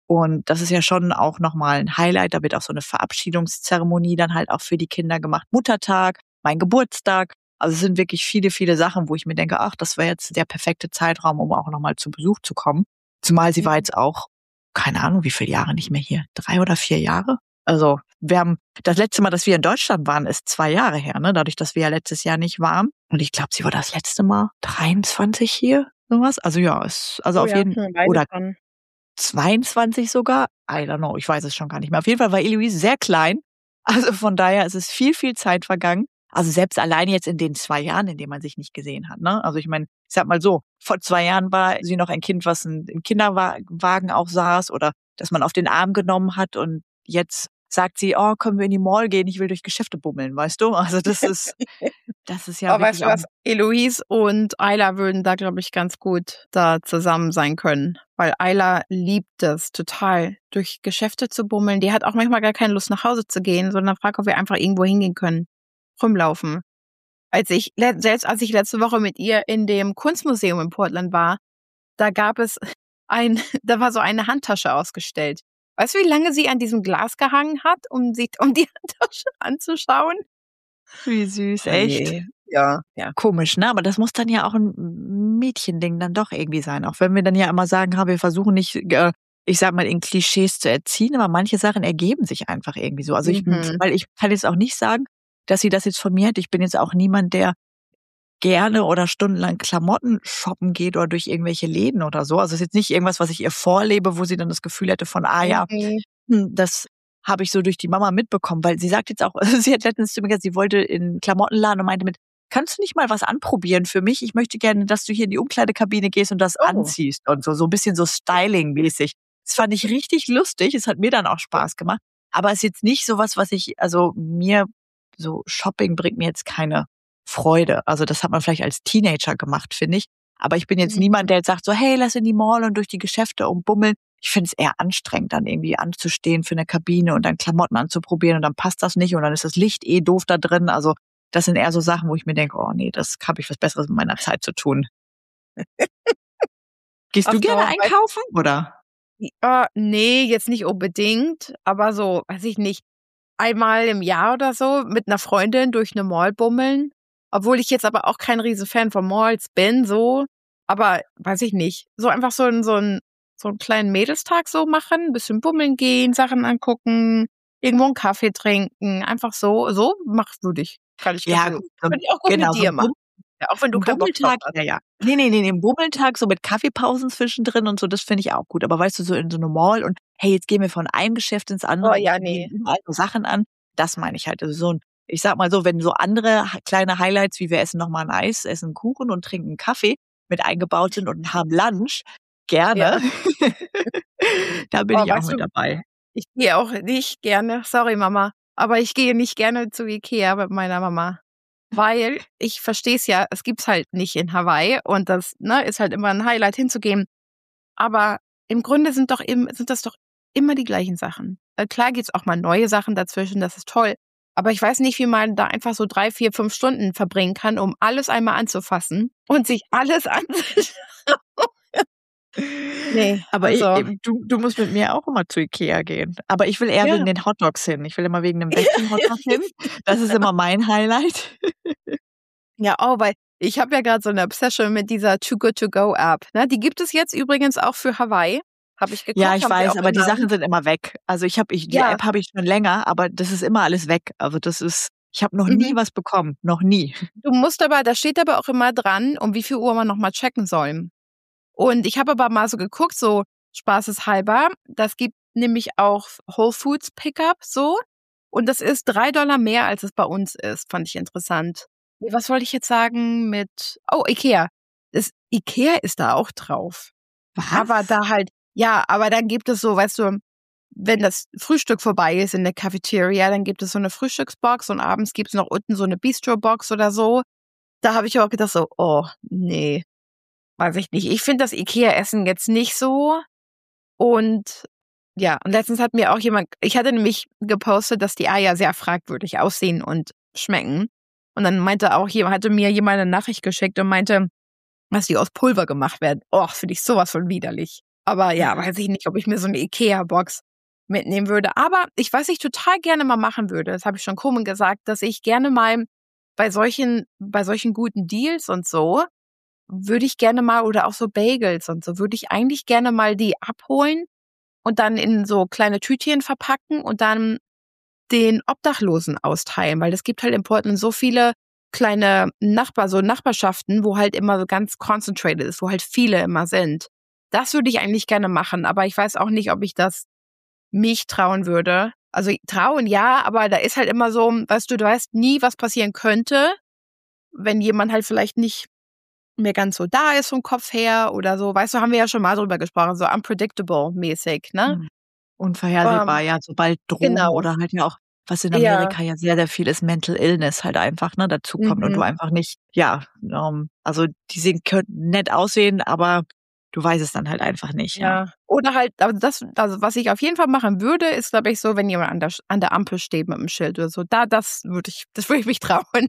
Und das ist ja schon auch nochmal ein Highlight. Da wird auch so eine Verabschiedungszeremonie dann halt auch für die Kinder gemacht. Muttertag, mein Geburtstag. Also es sind wirklich viele, viele Sachen, wo ich mir denke, ach, das wäre jetzt der perfekte Zeitraum, um auch nochmal zu Besuch zu kommen. Zumal sie war jetzt auch, keine Ahnung, wie viele Jahre nicht mehr hier. Drei oder vier Jahre? Also wir haben, das letzte Mal, dass wir in Deutschland waren, ist zwei Jahre her, ne? Dadurch, dass wir ja letztes Jahr nicht waren. Und ich glaube, sie war das letzte Mal dreiundzwanzig hier, sowas. Also ja, ist, also Oh auf ja, jeden schon eine oder Weile dran. zweiundzwanzig sogar. I don't know, ich weiß es schon gar nicht mehr. Auf jeden Fall war Eloise sehr klein. Also von daher ist es viel, viel Zeit vergangen. Also selbst alleine jetzt in den zwei Jahren, in denen man sich nicht gesehen hat, ne? Also ich meine, ich sag mal so, vor zwei Jahren war sie noch ein Kind, was ein- im Kinderwagen auch saß oder dass man auf den Arm genommen hat und jetzt sagt sie, oh, können wir in die Mall gehen, ich will durch Geschäfte bummeln, weißt du? Also das ist, das ist ja Aber weißt wirklich du auch, was? Eloise und Ayla würden da, glaube ich, ganz gut da zusammen sein können. Weil Ayla liebt es total, durch Geschäfte zu bummeln. Die hat auch manchmal gar keine Lust, nach Hause zu gehen, sondern fragt, ob wir einfach irgendwo hingehen können. Rumlaufen. Als ich, le- selbst als ich letzte Woche mit ihr in dem Kunstmuseum in Portland war, da gab es ein, da war so eine Handtasche ausgestellt. Weißt du, wie lange sie an diesem Glas gehangen hat, um sich, um die Handtasche anzuschauen? wie süß, Oh echt. je. Ja, ja. Komisch, ne? Aber das muss dann ja auch ein Mädchending dann doch irgendwie sein. Auch wenn wir dann ja immer sagen, ha, wir versuchen nicht, äh, ich sag mal, in Klischees zu erziehen, aber manche Sachen ergeben sich einfach irgendwie so. Also ich, Mhm. weil ich kann jetzt auch nicht sagen, dass sie das jetzt von mir hat. Ich bin jetzt auch niemand, der gerne oder stundenlang Klamotten shoppen geht oder durch irgendwelche Läden oder so. Also es ist jetzt nicht irgendwas, was ich ihr vorlebe, wo sie dann das Gefühl hätte von, ah ja, Mhm. hm, das habe ich so durch die Mama mitbekommen, weil sie sagt jetzt auch, sie hat letztens zu mir gesagt, sie wollte in einen Klamottenladen und meinte mit, kannst du nicht mal was anprobieren für mich? Ich möchte gerne, dass du hier in die Umkleidekabine gehst und das Oh. anziehst und so, so ein bisschen so Styling-mäßig. Das fand ich richtig lustig. Es hat mir dann auch Spaß gemacht. Aber es ist jetzt nicht sowas, was ich, also mir, so Shopping bringt mir jetzt keine Freude. Also das hat man vielleicht als Teenager gemacht, finde ich. Aber ich bin jetzt Mhm. niemand, der jetzt sagt so, hey, lass in die Mall und durch die Geschäfte umbummeln. Ich finde es eher anstrengend, dann irgendwie anzustehen für eine Kabine und dann Klamotten anzuprobieren und dann passt das nicht und dann ist das Licht eh doof da drin. Also das sind eher so Sachen, wo ich mir denke, oh nee, das habe ich was Besseres mit meiner Zeit zu tun. Gehst Auf du gerne Dauer weiß einkaufen, oder? äh, nee, jetzt nicht unbedingt, aber so, weiß ich nicht, einmal im Jahr oder so mit einer Freundin durch eine Mall bummeln. Obwohl ich jetzt aber auch kein Riesenfan von Malls bin, so. Aber weiß ich nicht. So einfach so ein, so ein, so einen kleinen Mädelstag so machen, ein bisschen bummeln gehen, Sachen angucken, irgendwo einen Kaffee trinken, einfach so, so mach würde ich. Kann ich Ja, gut. gut, so 'n Könnte ich auch gut genau, mit so dir 'n machen. Bum Ja, auch wenn du 'n keinen Bock drauf Bummeltag, hast. ja, ja. Ne, ne, ne, ne, 'n Bummeltag so mit Kaffeepausen zwischendrin und so, das finde ich auch gut. Aber weißt du, so in so 'ne Mall und hey, jetzt gehen wir von einem Geschäft ins Oh andere und ja, probieren nee. überall so Sachen an, das meine ich halt. Also so 'n, ich sage mal so, wenn so andere ha kleine Highlights, wie wir essen noch mal 'n Eis, essen 'n Kuchen und trinken 'n Kaffee mit eingebaut sind und haben Lunch, gerne. Ja. Da bin Oh, ich auch weißt mit du, dabei. ich gehe auch nicht gerne, sorry Mama, aber ich gehe nicht gerne zu Ikea mit meiner Mama. Weil ich verstehe es ja, es gibt's halt nicht in Hawaii und das, ne, ist halt immer ein Highlight hinzugehen. Aber im Grunde sind doch eben, sind das doch immer die gleichen Sachen. Äh, klar gibt's auch mal neue Sachen dazwischen, das ist toll. Aber ich weiß nicht, wie man da einfach so drei, vier, fünf Stunden verbringen kann, um alles einmal anzufassen und sich alles anzuschauen. Nee, Aber i also, ähm, du du musst mit mir auch immer zu Ikea gehen. Aber ich will eher wegen ja. den Hotdogs hin. Ich will immer wegen 'nem Veggie-Hotdog hin. Das ist immer mein Highlight. Ja, oh, weil ich habe ja gerade so eine Obsession mit dieser Too Good To Go App, ne? Die gibt es jetzt übrigens auch für Hawaii. Habe ich Ja, geguckt, ich haben sie weiß, auch aber im die Namen. Sachen sind immer weg. Also, ich habe ich die Ja, App habe ich schon länger, aber das ist immer alles weg. Also, das ist, ich habe noch nie mhm. was bekommen, noch nie. Du musst aber, da steht aber auch immer dran, um wie viel Uhr man noch mal checken soll. Und ich habe aber mal so geguckt, so spaßeshalber, das gibt nämlich auch Whole Foods Pickup so und das ist drei Dollar mehr, als es bei uns ist, fand ich interessant. Ne, was wollte ich jetzt sagen mit oh, Ikea. Das Ikea ist da auch drauf. Aber Was? da halt ja, aber dann gibt es so, weißt du, wenn das Frühstück vorbei ist in der Cafeteria, dann gibt es so 'ne Frühstücksbox und abends gibt's noch unten so 'ne Bistro-Box oder so. Da habe ich auch gedacht so: „Oh, ne, weiß ich nicht." Ich finde das IKEA-Essen jetzt nicht so und ja, und letztens hat mir auch jemand ich hatte nämlich gepostet, dass die Eier sehr fragwürdig aussehen und schmecken. Und dann meinte auch jemand hatte mir jemand 'ne Nachricht geschickt und meinte, dass die aus Pulver gemacht werden. Och, finde ich so was von widerlich. Aber ja, Ja. weiß ich nicht, ob ich mir so eine Ikea-Box mitnehmen würde. Aber ich, was ich total gerne mal machen würde, das habe ich schon Komen gesagt, dass ich gerne mal bei solchen, bei solchen guten Deals und so, würde ich gerne mal, oder auch so Bagels und so, würde ich eigentlich gerne mal die abholen und dann in so kleine Tütchen verpacken und dann den Obdachlosen austeilen, weil es gibt halt in Portland so viele kleine Nachbar, so Nachbarschaften, wo halt immer so ganz concentrated ist, wo halt viele immer sind. Das würde ich eigentlich gerne machen, aber ich weiß auch nicht, ob ich das mich trauen würde. Also trauen ja, aber da ist halt immer so, weißt du, du weißt nie, was passieren könnte, wenn jemand halt vielleicht nicht mehr ganz so da ist vom Kopf her oder so. Weißt du, haben wir ja schon mal drüber gesprochen, so unpredictable-mäßig, ne? Hm. Unvorhersehbar, Ähm, ja, sobald Drogen genau. oder halt ja auch, was in Ja. Amerika ja sehr, sehr viel ist, Mental Illness halt einfach, ne, dazukommt und du Mhm. einfach nicht, ja, ähm, also die sehen, könnten nett aussehen, aber du weißt es dann halt einfach nicht, ja. Ja. Oder halt, also das, also was ich auf jeden Fall machen würde, ist, glaube ich, so, wenn jemand an der, an der Ampel steht mit dem Schild oder so, da, das würde ich, das würde ich mich trauen.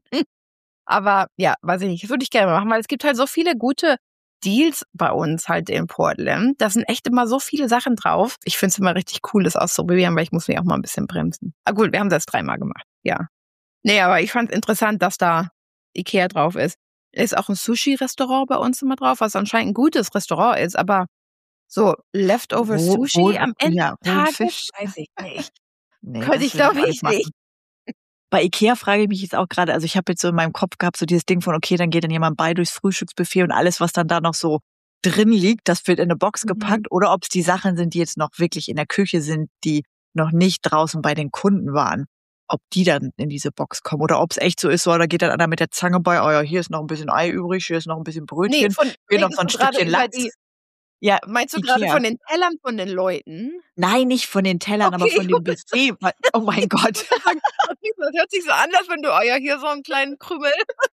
Aber ja, weiß ich nicht, das würde ich gerne machen, weil es gibt halt so viele gute Deals bei uns halt in Portland. Da sind echt immer so viele Sachen drauf. Ich finde es immer richtig cool, das auszuprobieren, weil ich muss mich auch mal ein bisschen bremsen. Ah gut, wir haben das dreimal gemacht, ja. Nee, aber ich fand es interessant, dass da Ikea drauf ist. Ist auch ein Sushi-Restaurant bei uns immer drauf, was anscheinend ein gutes Restaurant ist, aber so Leftover Roh, Sushi roh, am Ende ja, des rohen Tages, Fisch. weiß ich nicht. Nee, Könnte das ich, würde ich glaube auch ich, nicht machen. nicht. Bei Ikea frage ich mich jetzt auch gerade, also ich habe jetzt so in meinem Kopf gehabt, so dieses Ding von, okay, dann geht dann jemand bei durchs Frühstücksbuffet und alles, was dann da noch so drin liegt, das wird in eine Box Mhm. gepackt, oder ob es die Sachen sind, die jetzt noch wirklich in der Küche sind, die noch nicht draußen bei den Kunden waren, ob die dann in diese Box kommen, oder ob es echt so ist, so, da geht dann einer mit der Zange bei, oh ja, hier ist noch ein bisschen Ei übrig, hier ist noch ein bisschen Nee, Brötchen, von, hier noch redest so ein du gerade Stückchen über Lachs. die, Ja, meinst du gerade Ikea. von den Tellern von den Leuten? Nein, nicht von den Tellern, aber Okay, von ich dem wollte Buffet. weil- Oh mein Gott. sagen, das hört sich so an, als wenn du, oh ja, hier so einen kleinen Krümel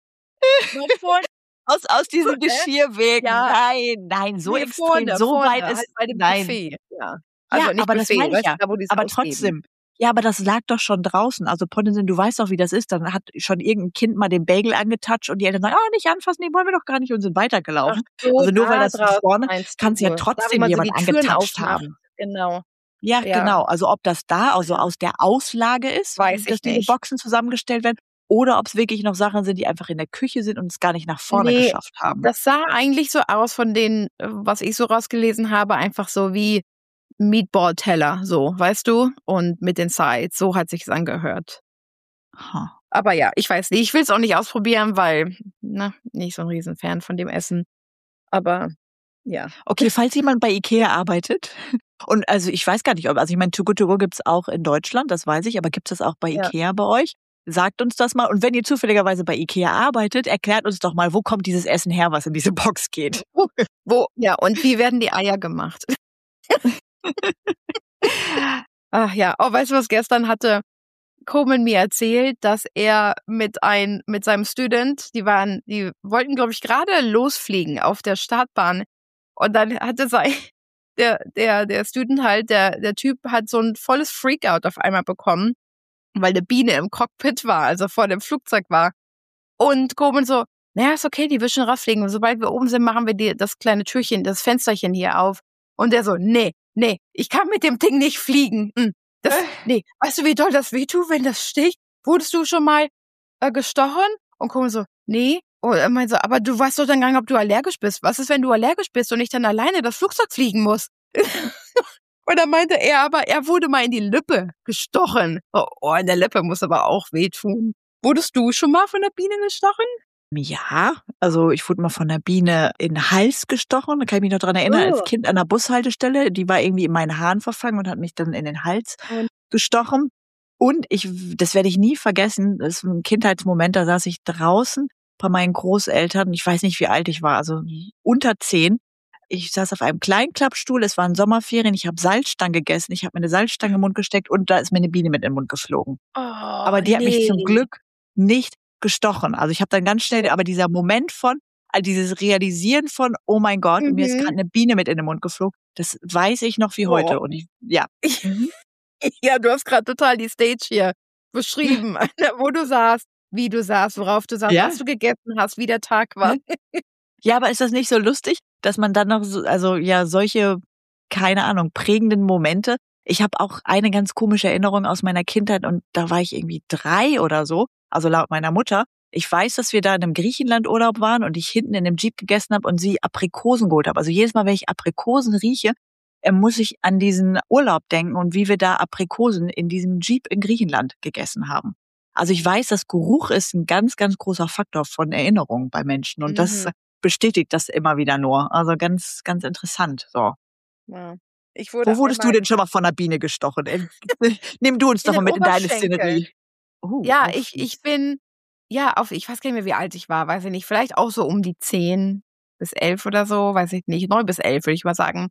noch vorne. Aus, aus diesem Hä? Geschirrwegen. Ja, Nein, nein, so nee, extrem, vorne, so vorne, weit halt ist, bei dem nein. Buffet. Ja. Also Ja, nicht aber das Buffet, meine ich weißt du, ja. da wo die es Aber ausgeben. trotzdem. Ja, aber das lag doch schon draußen. Also Pontinsen, du weißt doch, wie das ist. Dann hat schon irgendein Kind mal den Bagel angetatscht und die Eltern sagen, oh, nicht anfassen, die wollen wir doch gar nicht und sind Ach weitergelaufen. so, Also nur weil da das draußen vorne, meinst kann es ja du. Da, wo trotzdem man so jemand die Türen angetatscht aufmacht. haben. Genau. Ja, Ja, genau. Also ob das da, also ja. aus der Auslage ist, Weiß dass ich diese nicht. Boxen zusammengestellt werden, oder ob es wirklich noch Sachen sind, die einfach in der Küche sind und es gar nicht nach vorne Nee, geschafft haben. das sah eigentlich so aus von den, äh, was ich so rausgelesen habe, einfach so wie Meatball-Teller, so, weißt du? Und mit den Sides, so hat sich's angehört. Ha. Aber ja, ich weiß nicht, ich will es auch nicht ausprobieren, weil, na, nicht so ein Riesenfan von dem Essen. Aber ja. Okay, falls jemand bei Ikea arbeitet, und also ich weiß gar nicht, ob, also ich meine, Too Good To Go gibt's auch in Deutschland, das weiß ich, aber gibt es das auch bei Ja. Ikea bei euch? Sagt uns das mal. Und wenn ihr zufälligerweise bei Ikea arbeitet, erklärt uns doch mal, wo kommt dieses Essen her, was in diese Box geht. Wo, wo, ja, und wie werden die Eier gemacht? Ach ja, oh, weißt du, was gestern hatte Coleman mir erzählt, dass er mit ein, mit seinem Student, die waren, die wollten, glaube ich, gerade losfliegen auf der Startbahn. Und dann hatte sein, der, der, der Student halt, der, der Typ hat so ein volles Freakout auf einmal bekommen, weil eine Biene im Cockpit war, also vor dem Flugzeug war. Und Coleman so, naja, ist okay, die will schon rauffliegen. Und sobald wir oben sind, machen wir die, das kleine Türchen, das Fensterchen hier auf. Und der so, nee, nee, ich kann mit dem Ding nicht fliegen. Hm, das, nee, weißt du, wie doll das wehtut, wenn das sticht? Wurdest du schon mal äh, gestochen? Und Coleman so, nee. Und er meinte so, aber du weißt doch dann gar nicht, ob du allergisch bist. Was ist, wenn du allergisch bist und ich dann alleine das Flugzeug fliegen muss? Und dann meinte er aber, er wurde mal in die Lippe gestochen. Oh, oh, in der Lippe muss aber auch wehtun. Wurdest du schon mal von der Biene gestochen? Ja, also ich wurde mal von einer Biene in den Hals gestochen. Da kann ich mich noch dran erinnern, als Oh. Kind an der Bushaltestelle. Die war irgendwie in meinen Haaren verfangen und hat mich dann in den Hals Und- gestochen. Und ich, das werde ich nie vergessen, das ist ein Kindheitsmoment, da saß ich draußen bei meinen Großeltern. Ich weiß nicht, wie alt ich war, also unter zehn. Ich saß auf einem kleinen Klappstuhl, es waren Sommerferien, ich habe Salzstangen gegessen, ich habe mir eine Salzstange im Mund gesteckt und da ist mir eine Biene mit in den Mund geflogen. Oh, Aber die hat mich zum nee. Glück nicht gestochen. Also ich habe dann ganz schnell, aber dieser Moment von, also dieses Realisieren von, oh mein Gott, Mhm. mir ist gerade eine Biene mit in den Mund geflogen, das weiß ich noch wie Oh. heute. Und ich, ja. Mhm. Ja, du hast gerade total die Stage hier beschrieben, wo du saßt, wie du saßt, worauf du saßt, Ja. was du gegessen hast, wie der Tag war. Ja, aber ist das nicht so lustig, dass man dann noch so, also ja, solche keine Ahnung, prägenden Momente. Ich habe auch eine ganz komische Erinnerung aus meiner Kindheit und da war ich irgendwie drei oder so, also laut meiner Mutter. Ich weiß, dass wir da in einem Griechenlandurlaub waren und ich hinten in einem Jeep gegessen habe und sie Aprikosen geholt habe. Also jedes Mal, wenn ich Aprikosen rieche, äh, muss ich an diesen Urlaub denken und wie wir da Aprikosen in diesem Jeep in Griechenland gegessen haben. Also ich weiß, dass Geruch ist ein ganz, ganz großer Faktor von Erinnerungen bei Menschen und das Mhm. bestätigt das immer wieder nur. Also ganz, ganz interessant. So. Ja. Ich wurde Wo wurdest du einmal denn schon mal von einer Biene gestochen? Ähm, Nimm du uns in doch mal den mit in deine Oberschenkel. Szenerie. Oh, Ja, auch ich ich fies. bin ja, auf ich weiß gar nicht mehr, wie alt ich war, weiß ich nicht, vielleicht auch so um die zehn bis elf oder so, weiß ich nicht, neun bis elf würde ich mal sagen.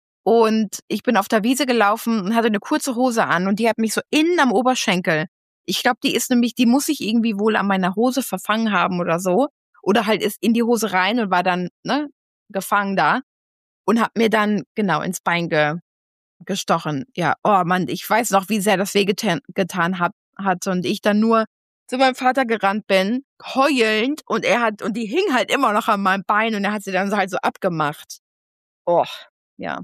Und ich bin auf der Wiese gelaufen und hatte eine kurze Hose an und die hat mich so innen am Oberschenkel. Ich glaube, die ist nämlich die muss sich irgendwie wohl an meiner Hose verfangen haben oder so oder halt ist in die Hose rein und war dann, ne, gefangen da und hat mir dann genau ins Bein ge gestochen. Ja, oh Mann, ich weiß noch, wie sehr das wehgetan getan hat hat und ich dann nur zu meinem Vater gerannt bin, heulend und er hat und die hing halt immer noch an meinem Bein und er hat sie dann so halt so abgemacht. Och, ja,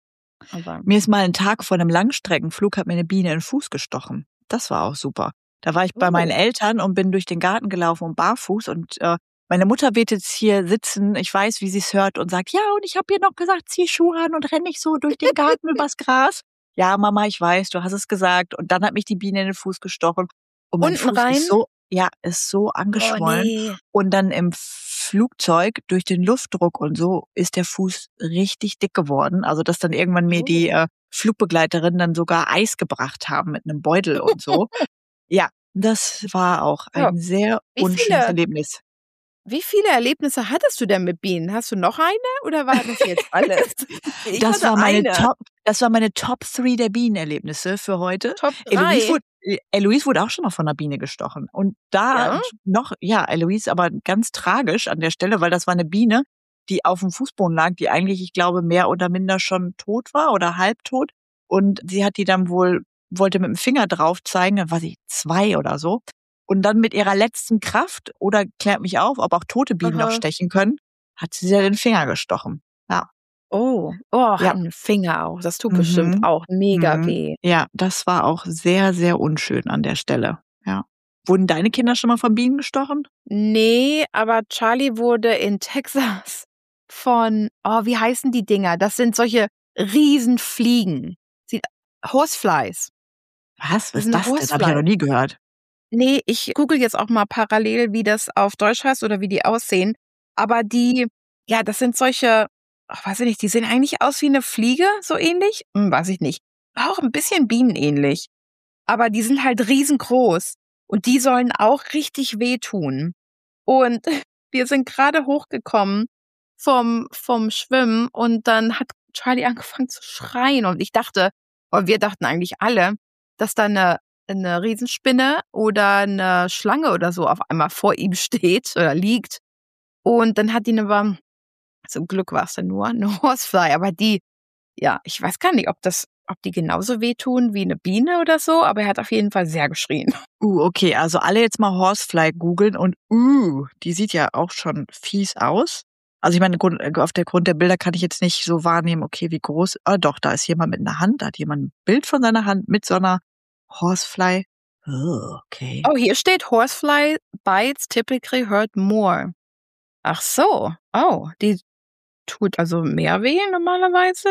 aber Mir ist mal ein Tag vor einem Langstreckenflug hat mir eine Biene in den Fuß gestochen. Das war auch super. Da war ich bei meinen oh. Eltern und bin durch den Garten gelaufen und barfuß und äh, meine Mutter wird jetzt hier sitzen. Ich weiß, wie sie es hört und sagt, ja, und ich habe ihr noch gesagt, zieh Schuhe an und renn nicht so durch den Garten übers Gras. Ja, Mama, ich weiß, du hast es gesagt. Und dann hat mich die Biene in den Fuß gestochen und mein Unten Fuß ist rein? so, ja, ist so Oh, angeschwollen. ne. Und dann im Flugzeug durch den Luftdruck und so ist der Fuß richtig dick geworden. Also, dass dann irgendwann mir die, Oh. äh, Flugbegleiterinnen dann sogar Eis gebracht haben mit 'nem Beutel und so. Ja, das war auch Ja. ein sehr Wie unschönes viele Erlebnis. wie viele Erlebnisse hattest du denn mit Bienen? Hast du noch eine oder war das jetzt alles? Ich Das hatte war meine eine. Top das war meine Top drei der Bienenerlebnisse für heute. Top Eloise drei? wurde äh, Eloise wurde auch schon mal von 'ner Biene gestochen. Und da Ja? noch ja, Eloise aber ganz tragisch an der Stelle, weil das war 'ne Biene, die aufm Fußboden lag, die eigentlich, ich glaube, mehr oder minder schon tot war oder halbtot. Und sie hat die dann wohl wollte mit'm Finger drauf zeigen, dann war sie zwei oder so. Und dann mit ihrer letzten Kraft oder klärt mich auf, ob auch tote Bienen noch Aha. stechen können, hat sie ihr den Finger gestochen. Ja, Oh, oh, ja. an den Finger auch. Das tut bestimmt Mhm. auch mega Mhm. weh. Ja, das war auch sehr, sehr unschön an der Stelle. Ja. Wurden deine Kinder schon mal von Bienen gestochen? Ne, aber Charlie wurde in Texas von oh, wie heißen die Dinger? Das sind solche Riesenfliegen. Sieht Horseflies. Was? Was Das ist sind das denn? Habe ich ja noch Horseflies. nie gehört. Ne, ich google jetzt auch mal parallel, wie das auf Deutsch heißt oder wie die aussehen. Aber die ja, das sind solche ach, weiß ich nicht, die sehen eigentlich aus wie 'ne Fliege, so ähnlich? Hm, weiß ich nicht. Auch 'n bisschen bienenähnlich. Aber die sind halt riesengroß und die sollen auch richtig wehtun. Und wir sind grade hochgekommen vom vom Schwimmen und dann hat Charlie angefangen zu schreien und ich dachte oder wir dachten eigentlich alle, dass da 'ne 'ne Riesenspinne oder 'ne Schlange oder so auf einmal vor ihm steht oder liegt. Und dann hat ihn aber zum Glück war's dann nur 'ne Horsefly, aber die ja, ich weiß gar nicht, ob das ob die genauso wehtun wie 'ne Biene oder so, aber er hat auf jeden Fall sehr geschrien. Uh, okay, also alle jetzt mal Horsefly googeln und uh, die sieht ja auch schon fies aus. Also ich meine, Grund äh, auf der Grund der Bilder kann ich jetzt nicht so wahrnehmen, okay, wie groß ah doch, da ist jemand mit 'ner Hand, da hat jemand 'n Bild von seiner Hand mit so 'ner Horsefly. Oh, okay. Oh, hier steht Horsefly bites typically hurt more. Ach so. Oh, die tut also mehr weh normalerweise?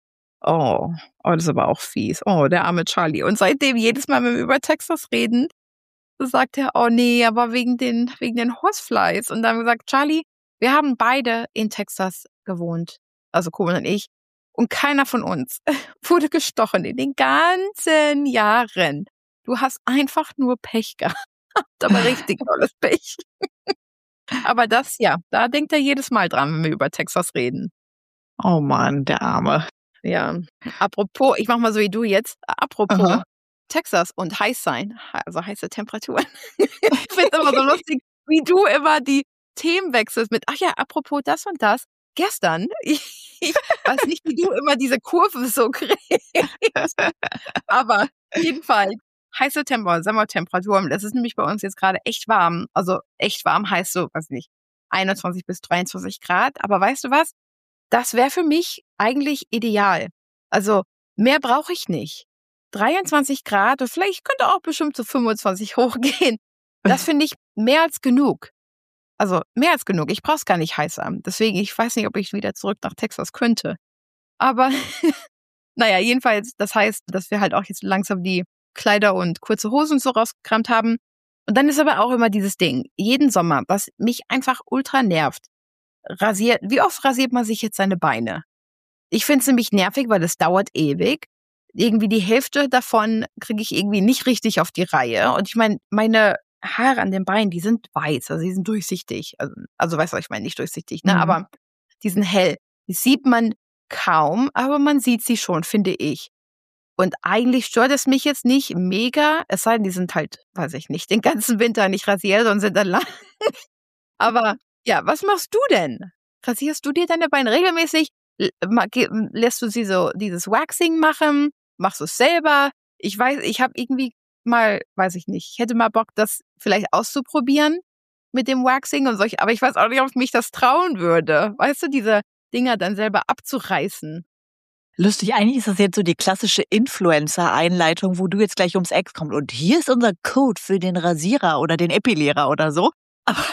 Oh, oh, das ist aber auch fies. Oh, der arme Charlie. Und seitdem jedes Mal, wenn wir über Texas reden, sagt er: „Oh ne, aber wegen den wegen den Horseflies." Und dann haben wir gesagt: „Charlie, wir haben beide in Texas gewohnt, also Cohen und ich, und keiner von uns wurde gestochen in den ganzen Jahren. Du hast einfach nur Pech gehabt, aber richtig tolles Pech." Aber das ja, da denkt er jedes Mal dran, wenn wir über Texas reden. Oh Mann, der Arme. Ja. Apropos, ich mache mal so wie du jetzt. Apropos Aha. Texas und heiß sein, also heiße Temperaturen. Ich finde es immer so lustig, wie du immer die Themen wechselst mit, ach ja, apropos das und das. Gestern, ich, ich weiß nicht, wie du immer diese Kurve so kriegst. Aber jedenfalls, heiße Temper, Sommertemperaturen. Das ist nämlich bei uns jetzt gerade echt warm. Also echt warm heißt so, weiß nicht, einundzwanzig bis dreiundzwanzig Grad. Aber weißt du was? Das wäre für mich eigentlich ideal. Also mehr brauche ich nicht. dreiundzwanzig Grad und vielleicht könnte auch bestimmt zu fünfundzwanzig hochgehen. Das finde ich mehr als genug. Also mehr als genug. Ich brauche es gar nicht heiß haben. Deswegen, ich weiß nicht, ob ich wieder zurück nach Texas könnte. Aber naja, jedenfalls, das heißt, dass wir halt auch jetzt langsam die Kleider und kurze Hosen so rausgekramt haben. Und dann ist aber auch immer dieses Ding, jeden Sommer, was mich einfach ultra nervt. Rasiert, wie oft rasiert man sich jetzt seine Beine? Ich finde es nämlich nervig, weil es dauert ewig. Irgendwie die Hälfte davon kriege ich irgendwie nicht richtig auf die Reihe. Und ich meine, meine Haare an den Beinen, die sind weiß, also die sind durchsichtig. Also, also weißt du, ich meine, nicht durchsichtig, ne? Mhm. Aber die sind hell. Die sieht man kaum, aber man sieht sie schon, finde ich. Und eigentlich stört es mich jetzt nicht mega, es sei denn, die sind halt, weiß ich nicht, den ganzen Winter nicht rasiert und sind dann lang. Aber ja, was machst du denn? Rasierst du dir deine Beine regelmäßig? L- ma- ge- Lässt du sie so dieses Waxing machen? Machst du es selber? Ich weiß, ich habe irgendwie mal, weiß ich nicht, ich hätte mal Bock, das vielleicht auszuprobieren mit dem Waxing und solch, aber ich weiß auch nicht, ob ich mich das trauen würde. Weißt du, diese Dinger dann selber abzureißen. Lustig, eigentlich ist das jetzt so die klassische Influencer-Einleitung, wo du jetzt gleich ums Eck kommst. Und hier ist unser Code für den Rasierer oder den Epilierer oder so. Aber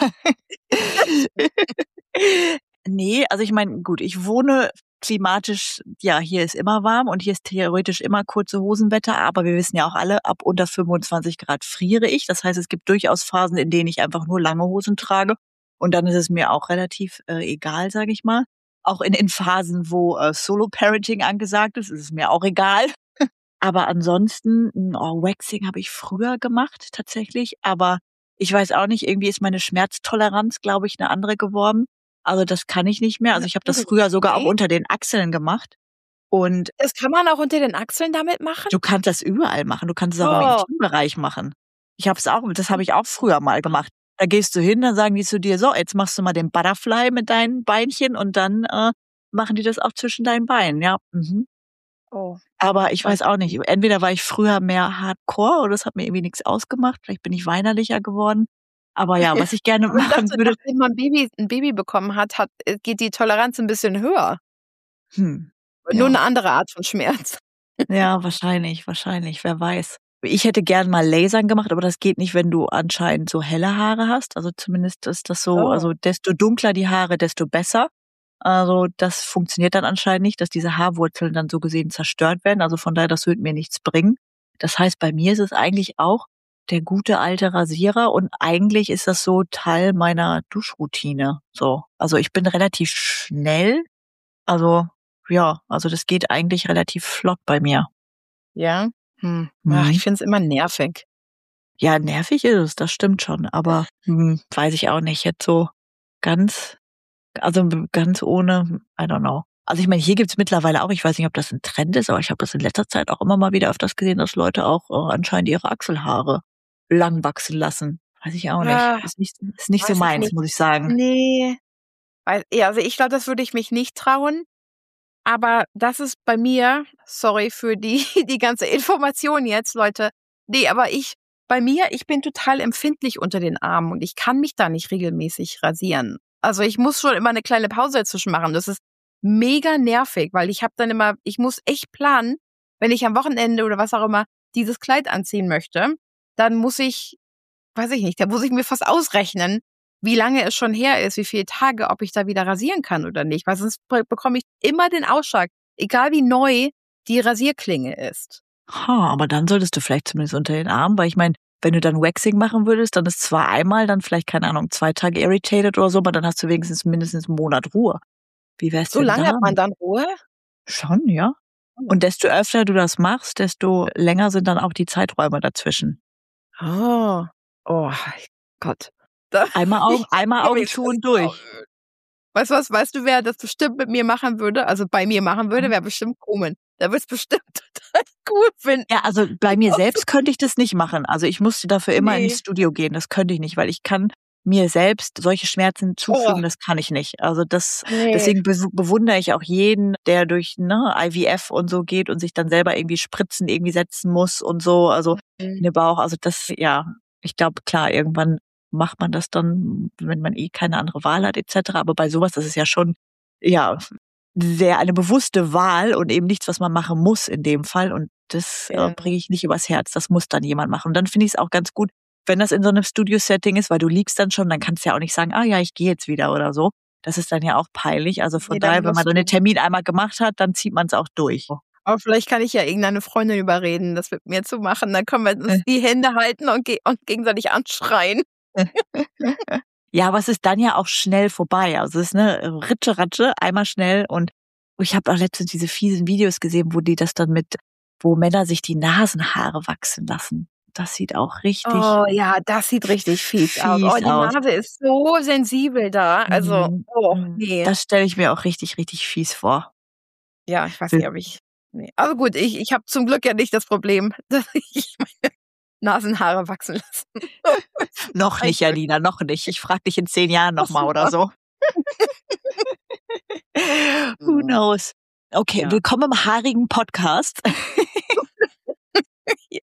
nee, also ich meine, gut, ich wohne klimatisch, ja, hier ist immer warm und hier ist theoretisch immer kurze Hosenwetter, aber wir wissen ja auch alle, ab unter fünfundzwanzig Grad friere ich. Das heißt, es gibt durchaus Phasen, in denen ich einfach nur lange Hosen trage und dann ist es mir auch relativ äh, egal, sage ich mal. Auch in, in Phasen, wo äh, Solo-Parenting angesagt ist, ist es mir auch egal. Aber ansonsten, oh, Waxing habe ich früher gemacht, tatsächlich. Aber ich weiß auch nicht, irgendwie ist meine Schmerztoleranz, glaube ich, eine andere geworden. Also das kann ich nicht mehr. Also ich habe das früher sogar auch Okay. unter den Achseln gemacht. Und Das kann man auch unter den Achseln damit machen? du kannst das überall machen. Du kannst es auch im Oh. Intimbereich machen. Ich habe es auch, das habe ich auch früher mal gemacht. Da gehst du hin, dann sagen die zu dir, so, jetzt machst du mal den Butterfly mit deinen Beinchen und dann äh, machen die das auch zwischen deinen Beinen, ja. Mhm. Oh. Aber ich Weiß weiß auch nicht, entweder war ich früher mehr Hardcore oder es hat mir irgendwie nichts ausgemacht. Vielleicht bin ich weinerlicher geworden. Aber ja, was ich gerne Aber ich machen dachte, würde, nachdem man Baby, ein Baby bekommen hat, hat, äh, geht die Toleranz ein bisschen höher. hm, Nur eine ja, andere Art von Schmerz. ja, wahrscheinlich, wahrscheinlich, wer weiß. Ich hätte gern mal Lasern gemacht, aber das geht nicht, wenn du anscheinend so helle Haare hast. Also zumindest ist das so, Oh. also desto dunkler die Haare, desto besser. Also das funktioniert dann anscheinend nicht, dass diese Haarwurzeln dann so gesehen zerstört werden. Also von daher, das wird mir nichts bringen. Das heißt, bei mir ist es eigentlich auch der gute alte Rasierer und eigentlich ist das so Teil meiner Duschroutine. So, also ich bin relativ schnell. Also ja, also das geht eigentlich relativ flott bei mir. Ja? Hm. Ach, Mhm. ich finde es immer nervig. Ja, nervig ist es, das stimmt schon, aber hm, weiß ich auch nicht. Jetzt so ganz, also ganz ohne, I don't know. Also ich meine, hier gibt's mittlerweile auch, ich weiß nicht, ob das ein Trend ist, aber ich habe das in letzter Zeit auch immer mal wieder öfters gesehen, dass Leute auch äh, anscheinend ihre Achselhaare lang wachsen lassen. Weiß ich auch nicht. Ah, Ist nicht, ist nicht so weiß ich meins, nicht. muss ich sagen. Nee. Weil, ja, also ich glaube, das würde ich mich nicht trauen. Aber das ist bei mir, sorry für die, die ganze Information jetzt, Leute. Nee, aber ich, bei mir, ich bin total empfindlich unter den Armen und ich kann mich da nicht regelmäßig rasieren. Also ich muss schon immer eine kleine Pause dazwischen machen. Das ist mega nervig, weil ich habe dann immer, ich muss echt planen, wenn ich am Wochenende oder was auch immer dieses Kleid anziehen möchte, dann muss ich, weiß ich nicht, da muss ich mir fast ausrechnen, wie lange es schon her ist, wie viele Tage, ob ich da wieder rasieren kann oder nicht. Weil sonst be- bekomme ich immer den Ausschlag, egal wie neu die Rasierklinge ist. Ha, aber dann solltest du vielleicht zumindest unter den Armen, weil ich meine, wenn du dann Waxing machen würdest, dann ist zwar einmal, dann vielleicht, keine Ahnung, zwei Tage irritated oder so, aber dann hast du wenigstens mindestens einen Monat Ruhe. Wie wär's So denn lange hat man da? dann Ruhe? Schon, ja. Und desto öfter du das machst, desto länger sind dann auch die Zeiträume dazwischen. Oh, oh Gott. Da, Einmal Augen, einmal glaub, Augen jetzt zu ist und es auch- durch. Weißt du was, weißt du, wer das bestimmt mit mir machen würde, also bei mir machen würde, Mhm. wäre bestimmt Komen. Der wird es bestimmt total cool finden. Ja, also bei mir Auch so- selbst könnte ich das nicht machen. Also ich musste dafür immer Nee. ins Studio gehen. Das könnte ich nicht, weil ich kann mir selbst solche Schmerzen zufügen, Oh. das kann ich nicht. Also das, Nee. deswegen be bewundere ich auch jeden, der durch ne, I V F und so geht und sich dann selber irgendwie Spritzen irgendwie setzen muss und so, also in Mhm. den Bauch. Also das, ja, ich glaube, klar, irgendwann macht man das dann, wenn man eh keine andere Wahl hat, et cetera. Aber bei sowas, das ist ja schon, ja, sehr eine bewusste Wahl und eben nichts, was man machen muss in dem Fall. Und das Ja. äh, bringe ich nicht übers Herz. Das muss dann jemand machen. Und dann finde ich es auch ganz gut, wenn das in so einem Studio-Setting ist, weil du liegst dann schon, dann kannst du ja auch nicht sagen, ah ja, ich gehe jetzt wieder oder so. Das ist dann ja auch peinlich. Also von Nee, dann daher, wenn man musst so einen du. Termin einmal gemacht hat, dann zieht man es auch durch. Aber vielleicht kann ich ja irgendeine Freundin überreden, das mit mir zu machen. Dann können wir uns die Hände halten und, ge und gegenseitig anschreien. Ja, aber es ist dann ja auch schnell vorbei. Also es ist eine Ritsche, Ratsche, einmal schnell. Und ich habe auch letztens diese fiesen Videos gesehen, wo die das dann mit, wo Männer sich die Nasenhaare wachsen lassen. Das sieht auch richtig Oh ja, das sieht richtig fies, aus. Oh, fies die aus. Nase ist so sensibel da. Also, Mhm. oh, Mhm. nee. Das stelle ich mir auch richtig, richtig fies vor. Ja, ich weiß nicht, ob ich. Nee. Aber gut, ich, ich habe zum Glück ja nicht das Problem, dass ich meine Nasenhaare wachsen lasse. Noch nicht, Janina, noch nicht. Ich frage dich in zehn Jahren nochmal oder so. Who knows? Okay, Ja. willkommen im haarigen Podcast. ja.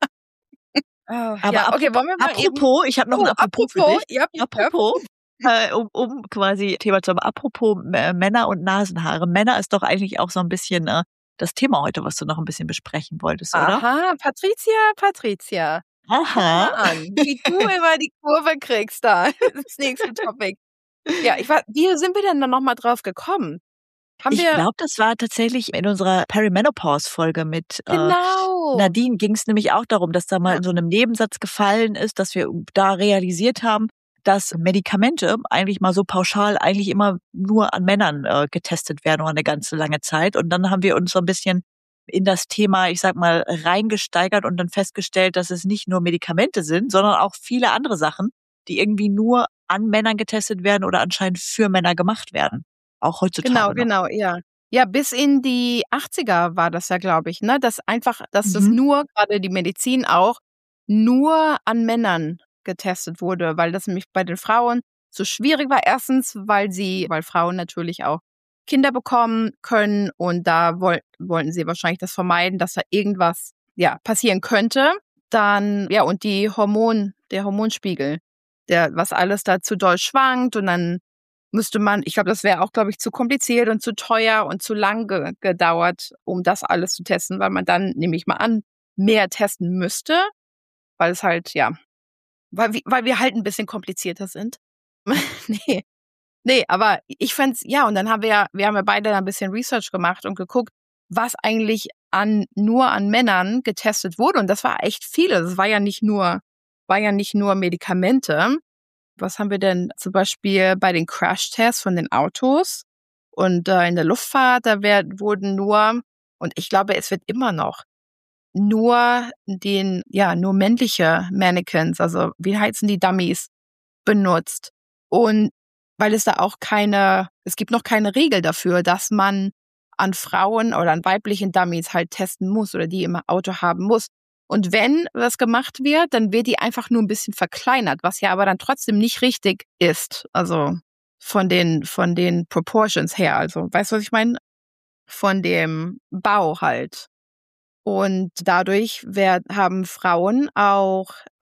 Oh, Aber ja, ap- okay, wollen wir mal eben. apropos, ich habe noch ein Oh, Apropos, für apropos, dich. ja, bitte. Apropos, äh, um, um quasi Thema zu haben. Apropos äh, Männer und Nasenhaare. Männer ist doch eigentlich auch so ein bisschen äh, das Thema heute, was du noch ein bisschen besprechen wolltest, oder? Aha, Patricia, Patricia. Guck mal Aha. an, wie du immer die Kurve kriegst da. Das nächste Topic. Ja, ich war, wie sind wir denn dann nochmal drauf gekommen? Haben Ich wir. glaube, das war tatsächlich in unserer Perimenopause-Folge mit äh, Genau. Nadine, ging es nämlich auch darum, dass da mal Ja. in so einem Nebensatz gefallen ist, dass wir da realisiert haben, dass Medikamente eigentlich mal so pauschal eigentlich immer nur an Männern äh, getestet werden über eine ganze lange Zeit. Und dann haben wir uns so ein bisschen in das Thema, ich sag mal, reingesteigert und dann festgestellt, dass es nicht nur Medikamente sind, sondern auch viele andere Sachen, die irgendwie nur an Männern getestet werden oder anscheinend für Männer gemacht werden. Auch heutzutage Genau, noch. genau, ja. Ja, bis in die achtziger war das ja, glaube ich, ne? Dass einfach, dass das Mhm. nur, gerade die Medizin auch, nur an Männern getestet wurde, weil das nämlich bei den Frauen so schwierig war. Erstens, weil sie, weil Frauen natürlich auch Kinder bekommen können und da woll, wollten sie wahrscheinlich das vermeiden, dass da irgendwas, ja, passieren könnte. Dann, ja, und die Hormon, der Hormonspiegel, der, was alles da zu doll schwankt und dann müsste man, ich glaube, das wäre auch, glaube ich, zu kompliziert und zu teuer und zu lang ge gedauert, um das alles zu testen, weil man dann, nehme ich mal an, mehr testen müsste, weil es halt, ja, weil, wir- weil wir halt ein bisschen komplizierter sind. nee, nee, aber ich fänd's, ja, und dann haben wir ja, wir haben ja beide ein bisschen Research gemacht und geguckt, was eigentlich an, nur an Männern getestet wurde und das war echt viele. Das war ja nicht nur, war ja nicht nur Medikamente. Was haben wir denn zum Beispiel bei den Crash-Tests von den Autos und äh, in der Luftfahrt, da werd, wurden nur, und ich glaube, es wird immer noch, nur den, ja, nur männliche Mannequins, also wie heißen die Dummies, benutzt. Und weil es da auch keine, es gibt noch keine Regel dafür, dass man an Frauen oder an weiblichen Dummies halt testen muss oder die im Auto haben muss. Und wenn das gemacht wird, dann wird die einfach nur ein bisschen verkleinert, was ja aber dann trotzdem nicht richtig ist. Also von den, von den Proportions her. Also, weißt du, was ich meine? Von dem Bau halt. Und dadurch wer, haben Frauen auch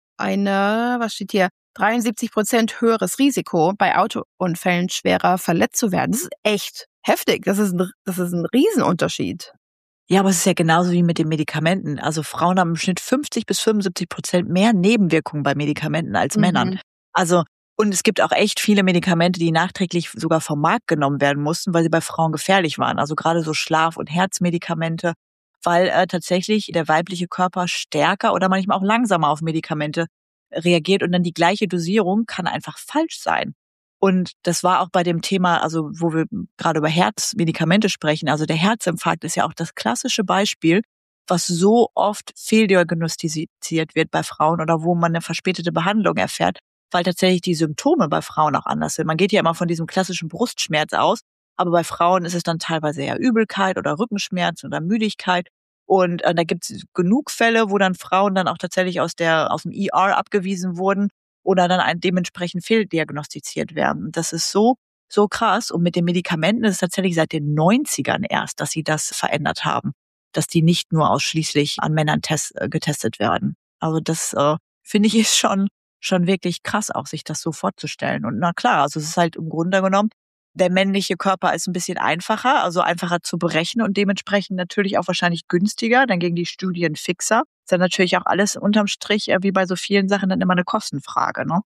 eine, was steht hier, dreiundsiebzig Prozent höheres Risiko, bei Autounfällen schwerer verletzt zu werden. Das ist echt heftig. Das ist ein, das ist ein Riesenunterschied. Ja, aber es ist ja genauso wie mit den Medikamenten. Also Frauen haben im Schnitt fünfzig bis fünfundsiebzig Prozent mehr Nebenwirkungen bei Medikamenten als Mhm. Männern. Also, und es gibt auch echt viele Medikamente, die nachträglich sogar vom Markt genommen werden mussten, weil sie bei Frauen gefährlich waren. Also gerade so Schlaf- und Herzmedikamente, weil äh, tatsächlich der weibliche Körper stärker oder manchmal auch langsamer auf Medikamente reagiert und dann die gleiche Dosierung kann einfach falsch sein. Und das war auch bei dem Thema, also wo wir gerade über Herzmedikamente sprechen, also der Herzinfarkt ist ja auch das klassische Beispiel, was so oft fehldiagnostiziert wird bei Frauen oder wo man eine verspätete Behandlung erfährt, weil tatsächlich die Symptome bei Frauen auch anders sind. Man geht ja immer von diesem klassischen Brustschmerz aus, aber bei Frauen ist es dann teilweise eher Übelkeit oder Rückenschmerz oder Müdigkeit. Und äh, da gibt es genug Fälle, wo dann Frauen dann auch tatsächlich aus der aus dem E R abgewiesen wurden oder dann ein, dementsprechend fehldiagnostiziert werden. Das ist so, so krass. Und mit den Medikamenten ist es tatsächlich seit den neunzigern erst, dass sie das verändert haben, dass die nicht nur ausschließlich an Männern test, äh, getestet werden. Also das äh, finde ich ist schon schon wirklich krass, auch sich das so vorzustellen. Und na klar, also es ist halt im Grunde genommen der männliche Körper ist ein bisschen einfacher, also einfacher zu berechnen und dementsprechend natürlich auch wahrscheinlich günstiger. Dann gegen die Studien fixer. Ist dann natürlich auch alles unterm Strich, äh, wie bei so vielen Sachen, dann immer eine Kostenfrage, ne?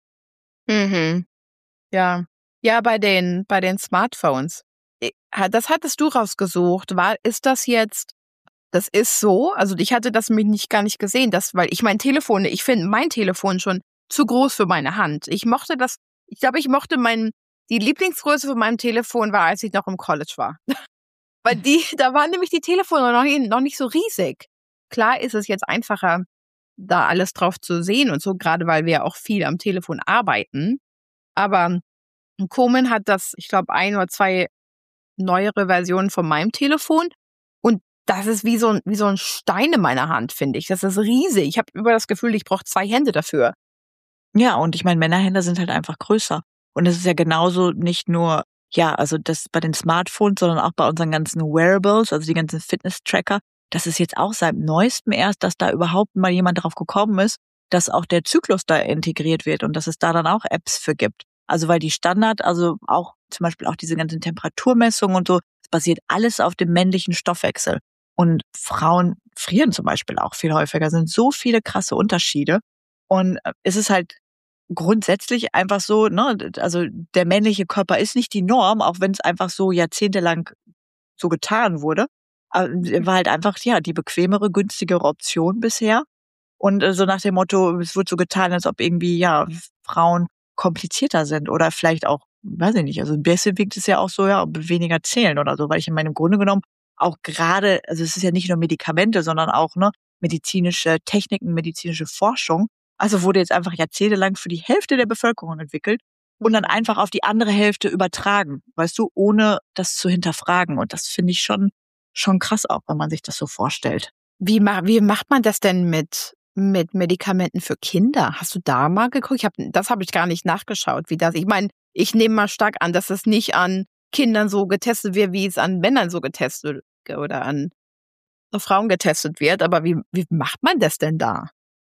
Mhm. Ja. Ja, bei den, bei den Smartphones. I- ha- Das hattest du rausgesucht. War, ist das jetzt, das ist so? Also ich hatte das mir nicht gar nicht gesehen, das, weil ich mein Telefon, ich finde mein Telefon schon zu groß für meine Hand. Ich mochte das, ich glaube, ich mochte mein, die Lieblingsgröße von meinem Telefon war, als ich noch im College war. Weil die, da waren nämlich die Telefone noch nicht, noch nicht so riesig. Klar ist es jetzt einfacher, da alles drauf zu sehen und so, gerade weil wir auch viel am Telefon arbeiten. Aber Komen hat das, ich glaube, ein oder zwei neuere Versionen von meinem Telefon. Und das ist wie so ein, wie so ein Stein in meiner Hand, finde ich. Das ist riesig. Ich habe über das Gefühl, ich brauche zwei Hände dafür. Ja, und ich meine, Männerhände sind halt einfach größer. Und es ist ja genauso nicht nur, ja, also das bei den Smartphones, sondern auch bei unseren ganzen Wearables, also die ganzen Fitness-Tracker. Das ist jetzt auch seit neuestem erst, dass da überhaupt mal jemand drauf gekommen ist, dass auch der Zyklus da integriert wird und dass es da dann auch Apps für gibt. Also weil die Standard, also auch zum Beispiel auch diese ganzen Temperaturmessungen und so, es basiert alles auf dem männlichen Stoffwechsel. Und Frauen frieren zum Beispiel auch viel häufiger, sind so viele krasse Unterschiede. Und äh, es ist halt grundsätzlich einfach so, ne, also der männliche Körper ist nicht die Norm, auch wenn es einfach so jahrzehntelang so getan wurde. Aber er war halt einfach, ja, die bequemere, günstigere Option bisher. Und äh, so nach dem Motto, es wird so getan, als ob irgendwie, ja, Frauen komplizierter sind oder vielleicht auch, weiß ich nicht, also ein bisschen wirkt es ja auch so, ja, weniger zählen oder so, weil ich in meinem Grunde genommen auch gerade, also es ist ja nicht nur Medikamente, sondern auch, ne, medizinische Techniken, medizinische Forschung. Also wurde jetzt einfach jahrzehntelang für die Hälfte der Bevölkerung entwickelt und dann einfach auf die andere Hälfte übertragen, weißt du, ohne das zu hinterfragen. Und das finde ich schon, schon krass auch, wenn man sich das so vorstellt. Wie, ma wie macht man das denn mit, mit Medikamenten für Kinder? Hast du da mal geguckt? Ich hab, das habe ich gar nicht nachgeschaut, wie das. Ich meine, ich nehme mal stark an, dass es nicht an Kindern so getestet wird, wie es an Männern so getestet oder an Frauen getestet wird. Aber wie, wie macht man das denn da?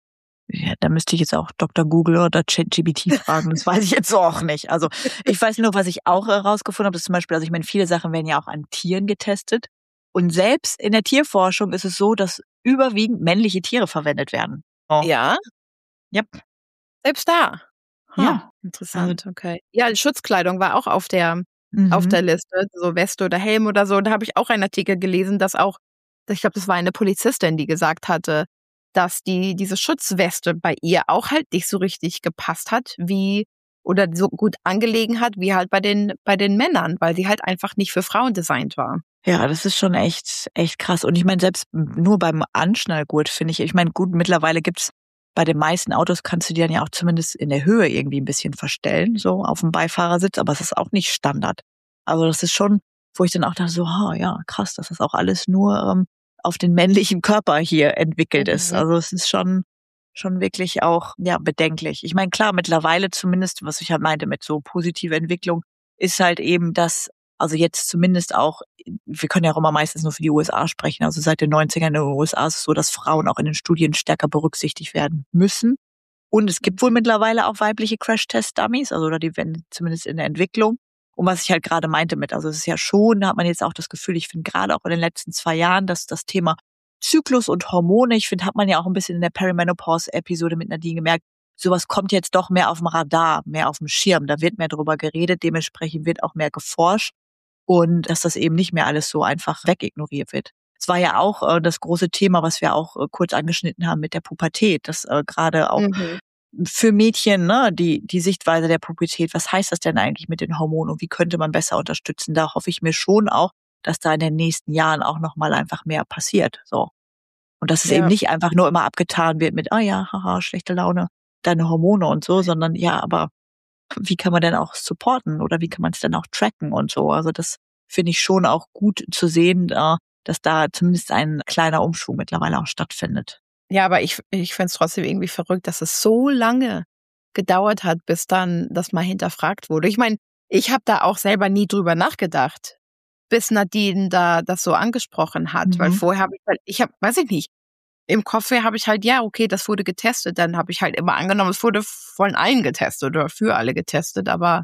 Ja, da müsste ich jetzt auch Doktor Google oder ChatGPT fragen. Das weiß ich jetzt so auch nicht. Also ich weiß nur, was ich auch herausgefunden habe, ist zum Beispiel, also ich meine, viele Sachen werden ja auch an Tieren getestet. Und selbst in der Tierforschung ist es so, dass überwiegend männliche Tiere verwendet werden. Oh. Ja? Yep. Selbst da? Huh. Ja. Interessant, okay. Ja, Schutzkleidung war auch auf der, Mhm. auf der Liste, so Weste oder Helm oder so. Da habe ich auch einen Artikel gelesen, dass auch, ich glaube, das war eine Polizistin, die gesagt hatte, dass die diese Schutzweste bei ihr auch halt nicht so richtig gepasst hat, wie oder so gut angelegen hat, wie halt bei den bei den Männern, weil sie halt einfach nicht für Frauen designt war. Ja, das ist schon echt, echt krass. Und ich meine, selbst nur beim Anschnallgurt finde ich, ich meine, gut, mittlerweile gibt's bei den meisten Autos kannst du die dann ja auch zumindest in der Höhe irgendwie ein bisschen verstellen, so auf dem Beifahrersitz, aber es ist auch nicht Standard. Also das ist schon, wo ich dann auch dachte, so, ha, ja, krass, dass das auch alles nur ähm, auf den männlichen Körper hier entwickelt ist. Mhm. Also es ist schon, schon wirklich auch, ja, bedenklich. Ich meine, klar, mittlerweile zumindest, was ich halt meinte mit so positive Entwicklung, ist halt eben, dass, also jetzt zumindest auch, wir können ja auch immer meistens nur für die U S A sprechen, also seit den neunzigern in den U S A ist es so, dass Frauen auch in den Studien stärker berücksichtigt werden müssen. Und es gibt wohl mittlerweile auch weibliche Crash-Test-Dummies, also oder die werden zumindest in der Entwicklung. Und was ich halt gerade meinte mit, also es ist ja schon, da hat man jetzt auch das Gefühl, ich finde gerade auch in den letzten zwei Jahren, dass das Thema Zyklus und Hormone, ich finde, hat man ja auch ein bisschen in der Perimenopause-Episode mit Nadine gemerkt, sowas kommt jetzt doch mehr auf dem Radar, mehr auf dem Schirm, da wird mehr drüber geredet, dementsprechend wird auch mehr geforscht und dass das eben nicht mehr alles so einfach wegignoriert wird. Es war ja auch äh, das große Thema, was wir auch äh, kurz angeschnitten haben mit der Pubertät, dass äh, gerade auch Mhm. für Mädchen, ne, die, die Sichtweise der Pubertät, was heißt das denn eigentlich mit den Hormonen und wie könnte man besser unterstützen? Da hoffe ich mir schon auch, dass da in den nächsten Jahren auch nochmal einfach mehr passiert, so. Und dass es Ja. eben nicht einfach nur immer abgetan wird mit, ah ja, haha, schlechte Laune, deine Hormone und so, sondern ja, aber wie kann man denn auch supporten oder wie kann man es denn auch tracken und so? Also das finde ich schon auch gut zu sehen, äh, dass da zumindest ein kleiner Umschwung mittlerweile auch stattfindet. Ja, aber ich, ich finde es trotzdem irgendwie verrückt, dass es so lange gedauert hat, bis dann das mal hinterfragt wurde. Ich meine, ich habe da auch selber nie drüber nachgedacht, bis Nadine da das so angesprochen hat, Mhm. weil vorher habe ich halt, ich habe, weiß ich nicht, im Kopf habe ich halt, ja, okay, das wurde getestet, dann habe ich halt immer angenommen, es wurde von allen getestet oder für alle getestet, aber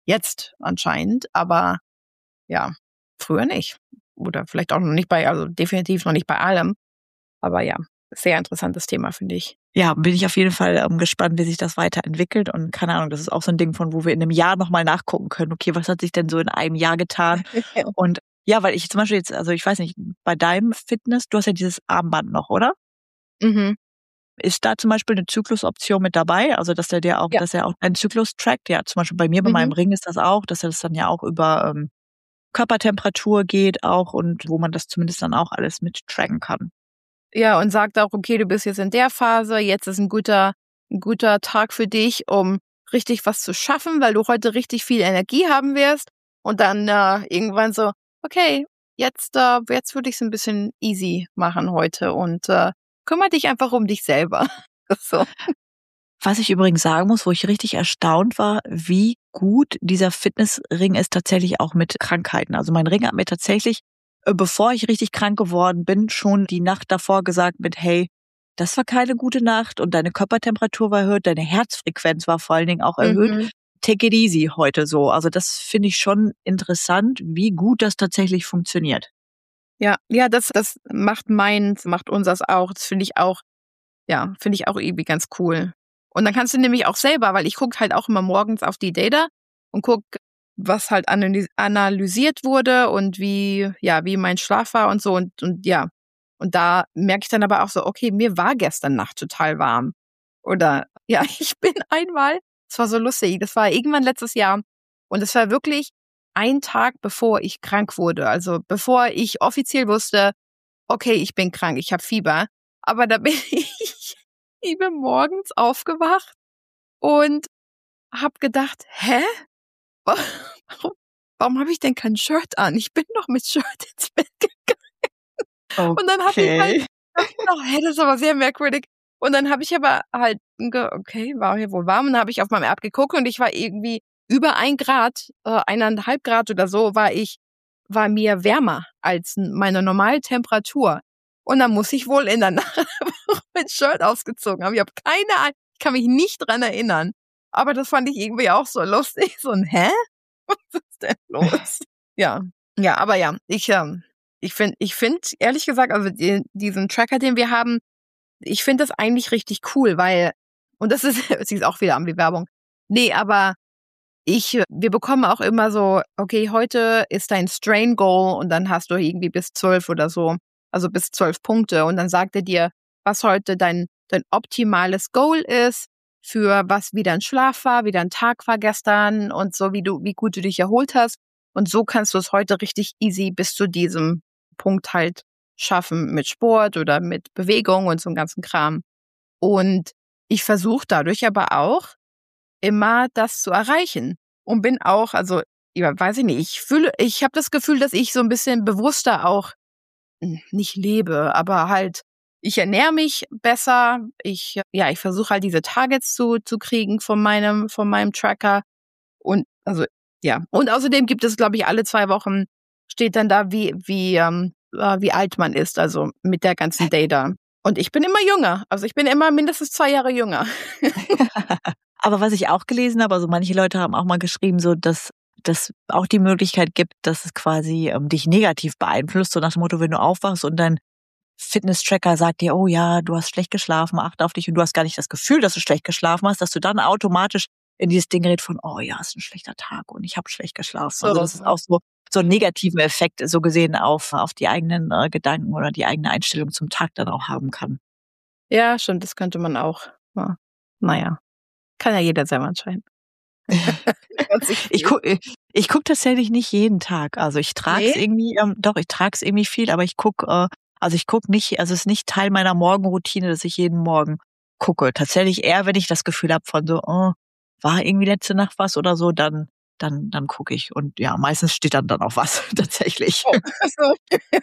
Jetzt anscheinend, aber ja, früher nicht. Oder vielleicht auch noch nicht bei, also definitiv noch nicht bei allem. Aber ja, sehr interessantes Thema, finde ich. Ja, bin ich auf jeden Fall ähm, gespannt, wie sich das weiterentwickelt. Und keine Ahnung, das ist auch so ein Ding, von wo wir in einem Jahr nochmal nachgucken können. Okay, was hat sich denn so in einem Jahr getan? Und ja, weil ich zum Beispiel jetzt, also ich weiß nicht, bei deinem Fitness, du hast ja dieses Armband noch, oder? Mhm. Ist da zum Beispiel eine Zyklusoption mit dabei? Also, dass der dir auch, Ja. dass er auch deinen Zyklus trackt? Ja, zum Beispiel bei mir, bei Mhm. meinem Ring ist das auch, dass er das dann ja auch über ähm, Körpertemperatur geht auch und wo man das zumindest dann auch alles mit tracken kann. Ja, und sagt auch, okay, du bist jetzt in der Phase, jetzt ist ein guter, ein guter Tag für dich, um richtig was zu schaffen, weil du heute richtig viel Energie haben wirst. Und dann äh, irgendwann so, okay, jetzt, äh, jetzt würde ich es ein bisschen easy machen heute und äh, kümmere dich einfach um dich selber. So. Was ich übrigens sagen muss, wo ich richtig erstaunt war, wie gut dieser Fitnessring ist tatsächlich auch mit Krankheiten. Also mein Ring hat mir tatsächlich, äh, bevor ich richtig krank geworden bin, schon die Nacht davor gesagt mit, hey, das war keine gute Nacht und deine Körpertemperatur war erhöht, deine Herzfrequenz war vor allen Dingen auch erhöht. Mhm. Take it easy heute so. Also das finde ich schon interessant, wie gut das tatsächlich funktioniert. Ja, ja, das, das macht meins, macht unseres auch. Das finde ich auch, ja, finde ich auch irgendwie ganz cool. Und dann kannst du nämlich auch selber, weil ich gucke halt auch immer morgens auf die Data und gucke, was halt analy- analysiert wurde und wie, ja, wie mein Schlaf war und so und, und ja. Und da merke ich dann aber auch so, okay, mir war gestern Nacht total warm. Oder, ja, ich bin einmal, das war so lustig, das war irgendwann letztes Jahr und es war wirklich ein Tag, bevor ich krank wurde. Also bevor ich offiziell wusste, okay, ich bin krank, ich habe Fieber. Aber da bin ich, ich bin morgens aufgewacht und habe gedacht, hä? Warum, warum habe ich denn kein Shirt an? Ich bin doch mit Shirt ins Bett gegangen. Und dann habe ich halt, dachte ich noch, hä, das ist aber sehr merkwürdig. Und dann habe ich aber halt, ge- okay, war hier wohl warm. Und dann habe ich auf meinem App geguckt und ich war irgendwie über ein Grad, äh, eineinhalb Grad oder so, war ich, war mir wärmer als meine normale Temperatur. Und dann muss ich wohl in der Nacht mein Shirt ausgezogen haben. Ich habe keine Ahnung, ich kann mich nicht dran erinnern. Aber das fand ich irgendwie auch so lustig. So ein, hä? Was ist denn los? Ja, ja, aber ja, ich, ähm, ich finde, ich finde, ehrlich gesagt, also die, diesen Tracker, den wir haben, ich finde das eigentlich richtig cool, weil, und das ist, es ist auch wieder an die Werbung. Nee, aber ich, wir bekommen auch immer so, okay, heute ist dein Strain Goal und dann hast du irgendwie bis zwölf oder so, also bis zwölf Punkte und dann sagt er dir, was heute dein, dein optimales Goal ist, für was wie dein Schlaf war, wie dein Tag war gestern und so, wie du, wie gut du dich erholt hast. Und so kannst du es heute richtig easy bis zu diesem Punkt halt schaffen mit Sport oder mit Bewegung und so einem ganzen Kram. Und ich versuche dadurch aber auch immer das zu erreichen und bin auch, also ja, weiß ich nicht, ich fühle, ich habe das Gefühl, dass ich so ein bisschen bewusster auch hm, nicht lebe, aber halt ich ernähre mich besser, ich ja, ich versuche halt diese Targets zu zu kriegen von meinem von meinem Tracker und also ja, und außerdem gibt es, glaube ich, alle zwei Wochen steht dann da, wie wie ähm, äh, wie alt man ist, also mit der ganzen Data. Und ich bin immer jünger, also ich bin immer mindestens zwei Jahre jünger. Aber was ich auch gelesen habe, also manche Leute haben auch mal geschrieben, so dass das auch die Möglichkeit gibt, dass es quasi ähm, dich negativ beeinflusst, so nach dem Motto, wenn du aufwachst und dein Fitness-Tracker sagt dir, oh ja, du hast schlecht geschlafen, achte auf dich und du hast gar nicht das Gefühl, dass du schlecht geschlafen hast, dass du dann automatisch in dieses Ding gerät von, oh ja, ist ein schlechter Tag und ich habe schlecht geschlafen. So. Also das ist auch so so einen negativen Effekt so gesehen auf auf die eigenen äh, Gedanken oder die eigene Einstellung zum Tag dann auch haben kann. Ja, stimmt, das könnte man auch. Ja. Naja, kann ja jeder selber entscheiden. Ich gucke ich guck tatsächlich nicht jeden Tag. Also ich trage es Nee? irgendwie, ähm, doch, ich trage es irgendwie viel, aber ich gucke, äh, also ich gucke nicht, also es ist nicht Teil meiner Morgenroutine, dass ich jeden Morgen gucke. Tatsächlich eher, wenn ich das Gefühl habe von so, oh, war irgendwie letzte Nacht was oder so, dann, dann, dann gucke ich. Und ja, meistens steht dann dann auch was, tatsächlich. Oh, also.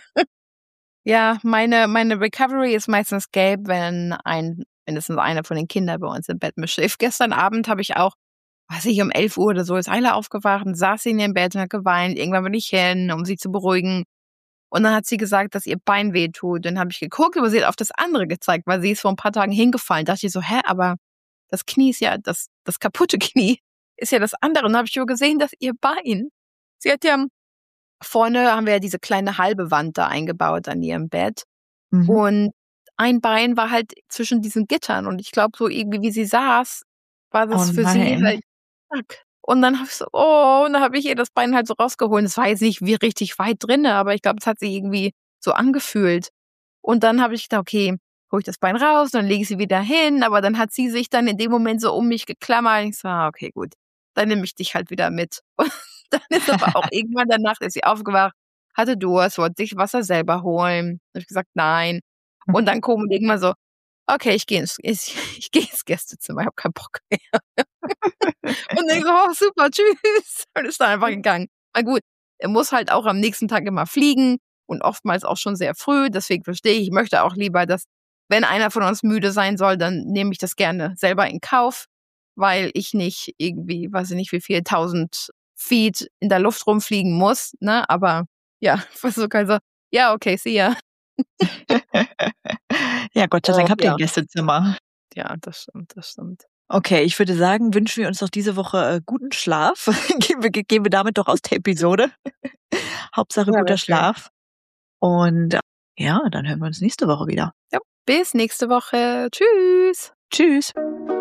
Ja, meine, meine Recovery ist meistens gelb, wenn ein, mindestens einer von den Kindern bei uns im Bett mitschläft. Gestern Abend habe ich auch, weiß ich, um elf Uhr oder so ist Ayla aufgewacht und saß sie in ihrem Bett und hat geweint. Irgendwann bin ich hin, um sie zu beruhigen. Und dann hat sie gesagt, dass ihr Bein weh tut. Dann habe ich geguckt, aber sie hat auf das andere gezeigt, weil sie ist vor ein paar Tagen hingefallen. Da dachte ich so, hä, aber das Knie ist ja das, das kaputte Knie. ist ja das andere. Und dann habe ich nur gesehen, dass ihr Bein, sie hat ja vorne, haben wir ja diese kleine halbe Wand da eingebaut an ihrem Bett. Mhm. Und ein Bein war halt zwischen diesen Gittern. Und ich glaube, so irgendwie, wie sie saß, war das Oh für sie nein. halt zack. Und dann habe ich so, oh, und dann habe ich ihr das Bein halt so rausgeholt. Es war jetzt nicht wie richtig weit drinne, aber ich glaube, es hat sich irgendwie so angefühlt. Und dann habe ich gedacht, okay, hole ich das Bein raus, dann lege ich sie wieder hin. Aber dann hat sie sich dann in dem Moment so um mich geklammert. Ich so, ah, okay, gut, dann nehme ich dich halt wieder mit. Und dann ist aber auch irgendwann danach, ist sie aufgewacht, hatte Durst, wollte sich Wasser selber holen. Habe ich gesagt, nein. Und dann kommen irgendwann so, okay, ich gehe ins, ich, ich gehe ins Gästezimmer, ich habe keinen Bock mehr. Und ich so, oh, super, tschüss. Und ist dann einfach gegangen. Na gut, er muss halt auch am nächsten Tag immer fliegen und oftmals auch schon sehr früh. Deswegen verstehe ich, ich möchte auch lieber, dass, wenn einer von uns müde sein soll, dann nehme ich das gerne selber in Kauf, weil ich nicht irgendwie, weiß ich nicht, wie viel, tausend Feet in der Luft rumfliegen muss. Ne? Aber ja, was so also, ja, okay, see ya. Ja, Gott sei Dank Oh, habt ihr ja. ein Gästezimmer. Ja, das stimmt, das stimmt. Okay, ich würde sagen, wünschen wir uns doch diese Woche äh, guten Schlaf. gehen, wir, gehen wir damit doch aus der Episode. Hauptsache Ja, guter wäre schön. Schlaf. Und äh, ja, dann hören wir uns nächste Woche wieder. Ja, bis nächste Woche. Tschüss. Tschüss.